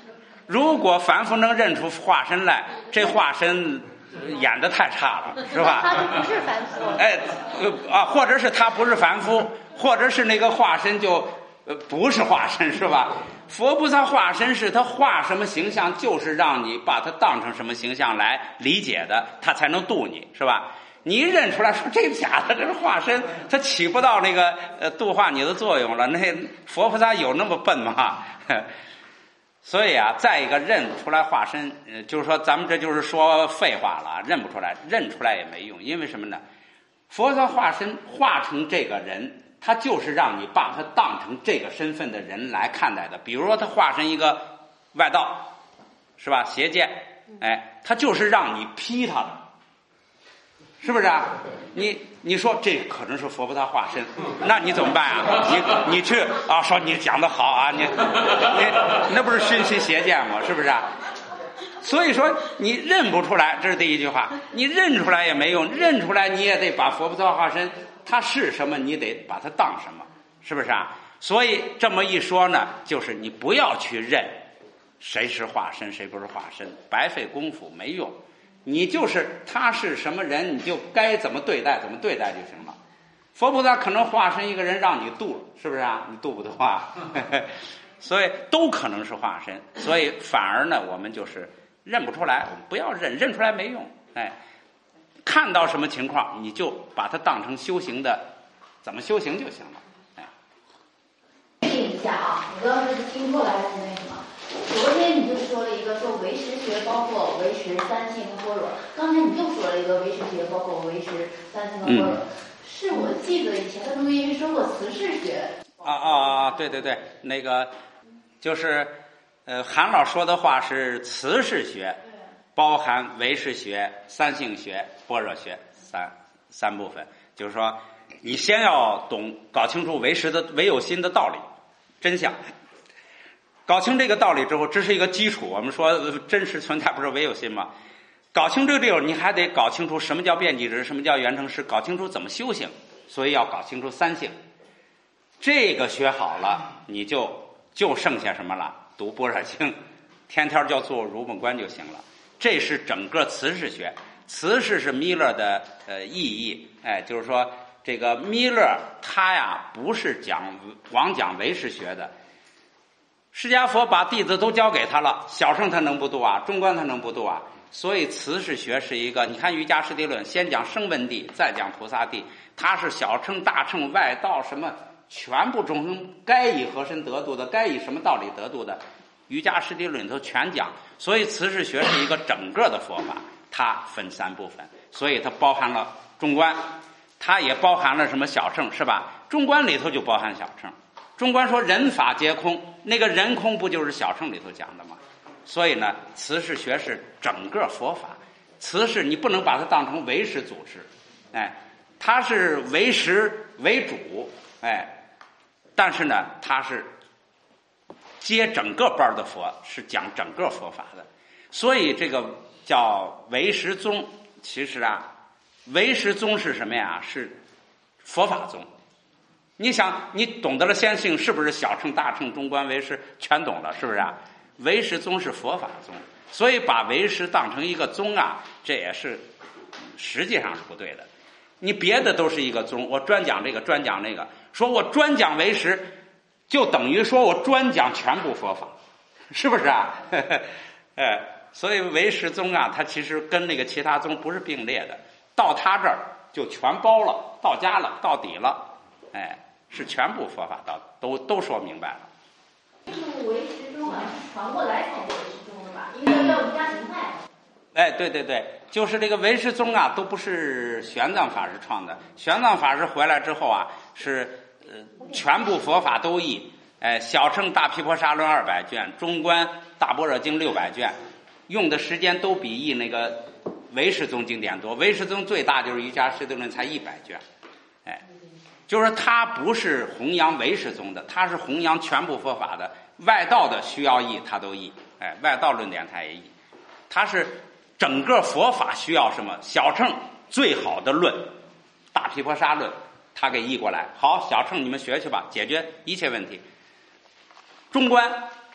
如果凡夫能认出化身来，这化身演得太差了，是吧？ 他不是凡夫。 或者是他不是凡夫，或者是那个化身就不是化身，是吧？佛菩萨化身是他画什么形象，就是让你把它当成什么形象来理解的，他才能度你，是吧？你一认出来说这假的，这是化身，它起不到那个度化你的作用了。那佛菩萨有那么笨吗？所以啊，再一个认不出来化身，就是说咱们这就是说废话了，认不出来，认出来也没用，因为什么呢？佛菩萨化身化成这个人，他就是让你把他当成这个身份的人来看待的。比如说他化成一个外道，是吧？邪见，他就是让你批他的，是不是啊？你说这可能是佛菩萨化身，那你怎么办啊？你去啊，说你讲得好啊，你那不是熏习邪见吗？是不是啊？所以说你认不出来，这是第一句话。你认出来也没用，认出来你也得把佛菩萨化身它是什么，你得把它当什么，是不是啊？所以这么一说呢，就是你不要去认谁是化身谁不是化身，白费功夫没用。你就是他是什么人，你就该怎么对待怎么对待就行了。佛菩萨可能化身一个人让你度了，是不是啊？你度不度啊？所以都可能是化身，所以反而呢，我们就是认不出来，我们不要认，认出来没用。看到什么情况，你就把它当成修行的，怎么修行就行了。 确定一下啊，我不知道是听错了还是那什么。昨天你就说了一个说唯识学包括唯识、三性和般若，刚才你就说了一个唯识学包括唯识、三性和般若。是我记得以前的录音说过慈氏学。 对，那个就是韩老说的话是慈氏学，包含唯识学、三性学、般若学三部分。就是说，你先要搞清楚唯识的唯有心的道理、真相。搞清这个道理之后，这是一个基础。我们说真实存在不是唯有心吗？搞清这个，你还得搞清楚什么叫遍计值，什么叫圆成实，搞清楚怎么修行。所以要搞清楚三性。这个学好了，你就剩下什么了？读般若经，天天就做如梦观就行了。这是整个慈氏学。慈氏是弥勒的意义，就是说这个弥勒他呀不是光讲唯识学的。释迦佛把弟子都交给他了，小乘他能不度啊？中观他能不度啊？所以慈氏学是一个，你看瑜伽师地论，先讲声闻地，再讲菩萨地，它是小乘、大乘、外道什么全部众生该以何身得度的，该以什么道理得度的，瑜伽师地论里头全讲。所以慈氏学是一个整个的佛法，它分三部分，所以它包含了中观，它也包含了什么小乘，是吧？中观里头就包含小乘。中观说人法皆空，那个人空不就是小乘里头讲的吗？所以呢，慈氏学是整个佛法。慈氏你不能把它当成唯识组织，它是唯识为主，但是呢，它是接整个班的佛，是讲整个佛法的。所以这个叫唯识宗。其实啊，唯识宗是什么呀？是佛法宗。你想，你懂得了先性，是不是小乘、大乘、中观、唯识全懂了？是不是啊？唯识宗是佛法宗，所以把唯识当成一个宗啊，这也是实际上是不对的。你别的都是一个宗，我专讲这个，专讲那个，说我专讲唯识，就等于说我专讲全部佛法，是不是啊？所以唯识宗啊，它其实跟那个其他宗不是并列的，到他这儿就全包了，到家了，到底了。是全部佛法都说明白了。 这个唯识宗啊，传过来才是唯识宗的吧？因为叫瑜伽形态。 对，就是这个唯识宗啊，都不是玄奘法师创的。玄奘法师回来之后啊，是全部佛法都译。小乘大毗婆沙论200卷，中观大般若经600卷，用的时间都比译那个唯识宗经典多。唯识宗最大就是瑜伽师地论才100卷。就是他不是弘扬唯识宗的，他是弘扬全部佛法的。外道的需要译他都译，外道论点他也译。他是整个佛法需要什么，小乘最好的论大毗婆沙论他给译过来，好，小乘你们学去吧，解决一切问题。中观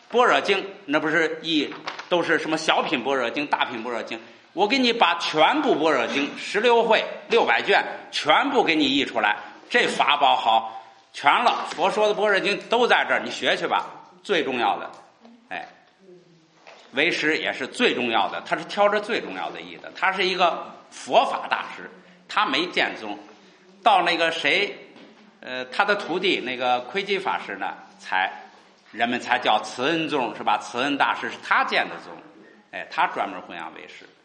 般若经那不是都是什么小品般若经、大品般若经？我给你把全部般若经16会600卷全部给你译出来，这法宝好，全了。佛说的般若经都在这儿，你学去吧。最重要的，为师也是最重要的，他是挑着最重要的译的。他是一个佛法大师，他没建宗。到那个他的徒弟那个窥基法师呢，人们才叫慈恩宗，是吧？慈恩大师是他建的宗，他专门弘扬为师。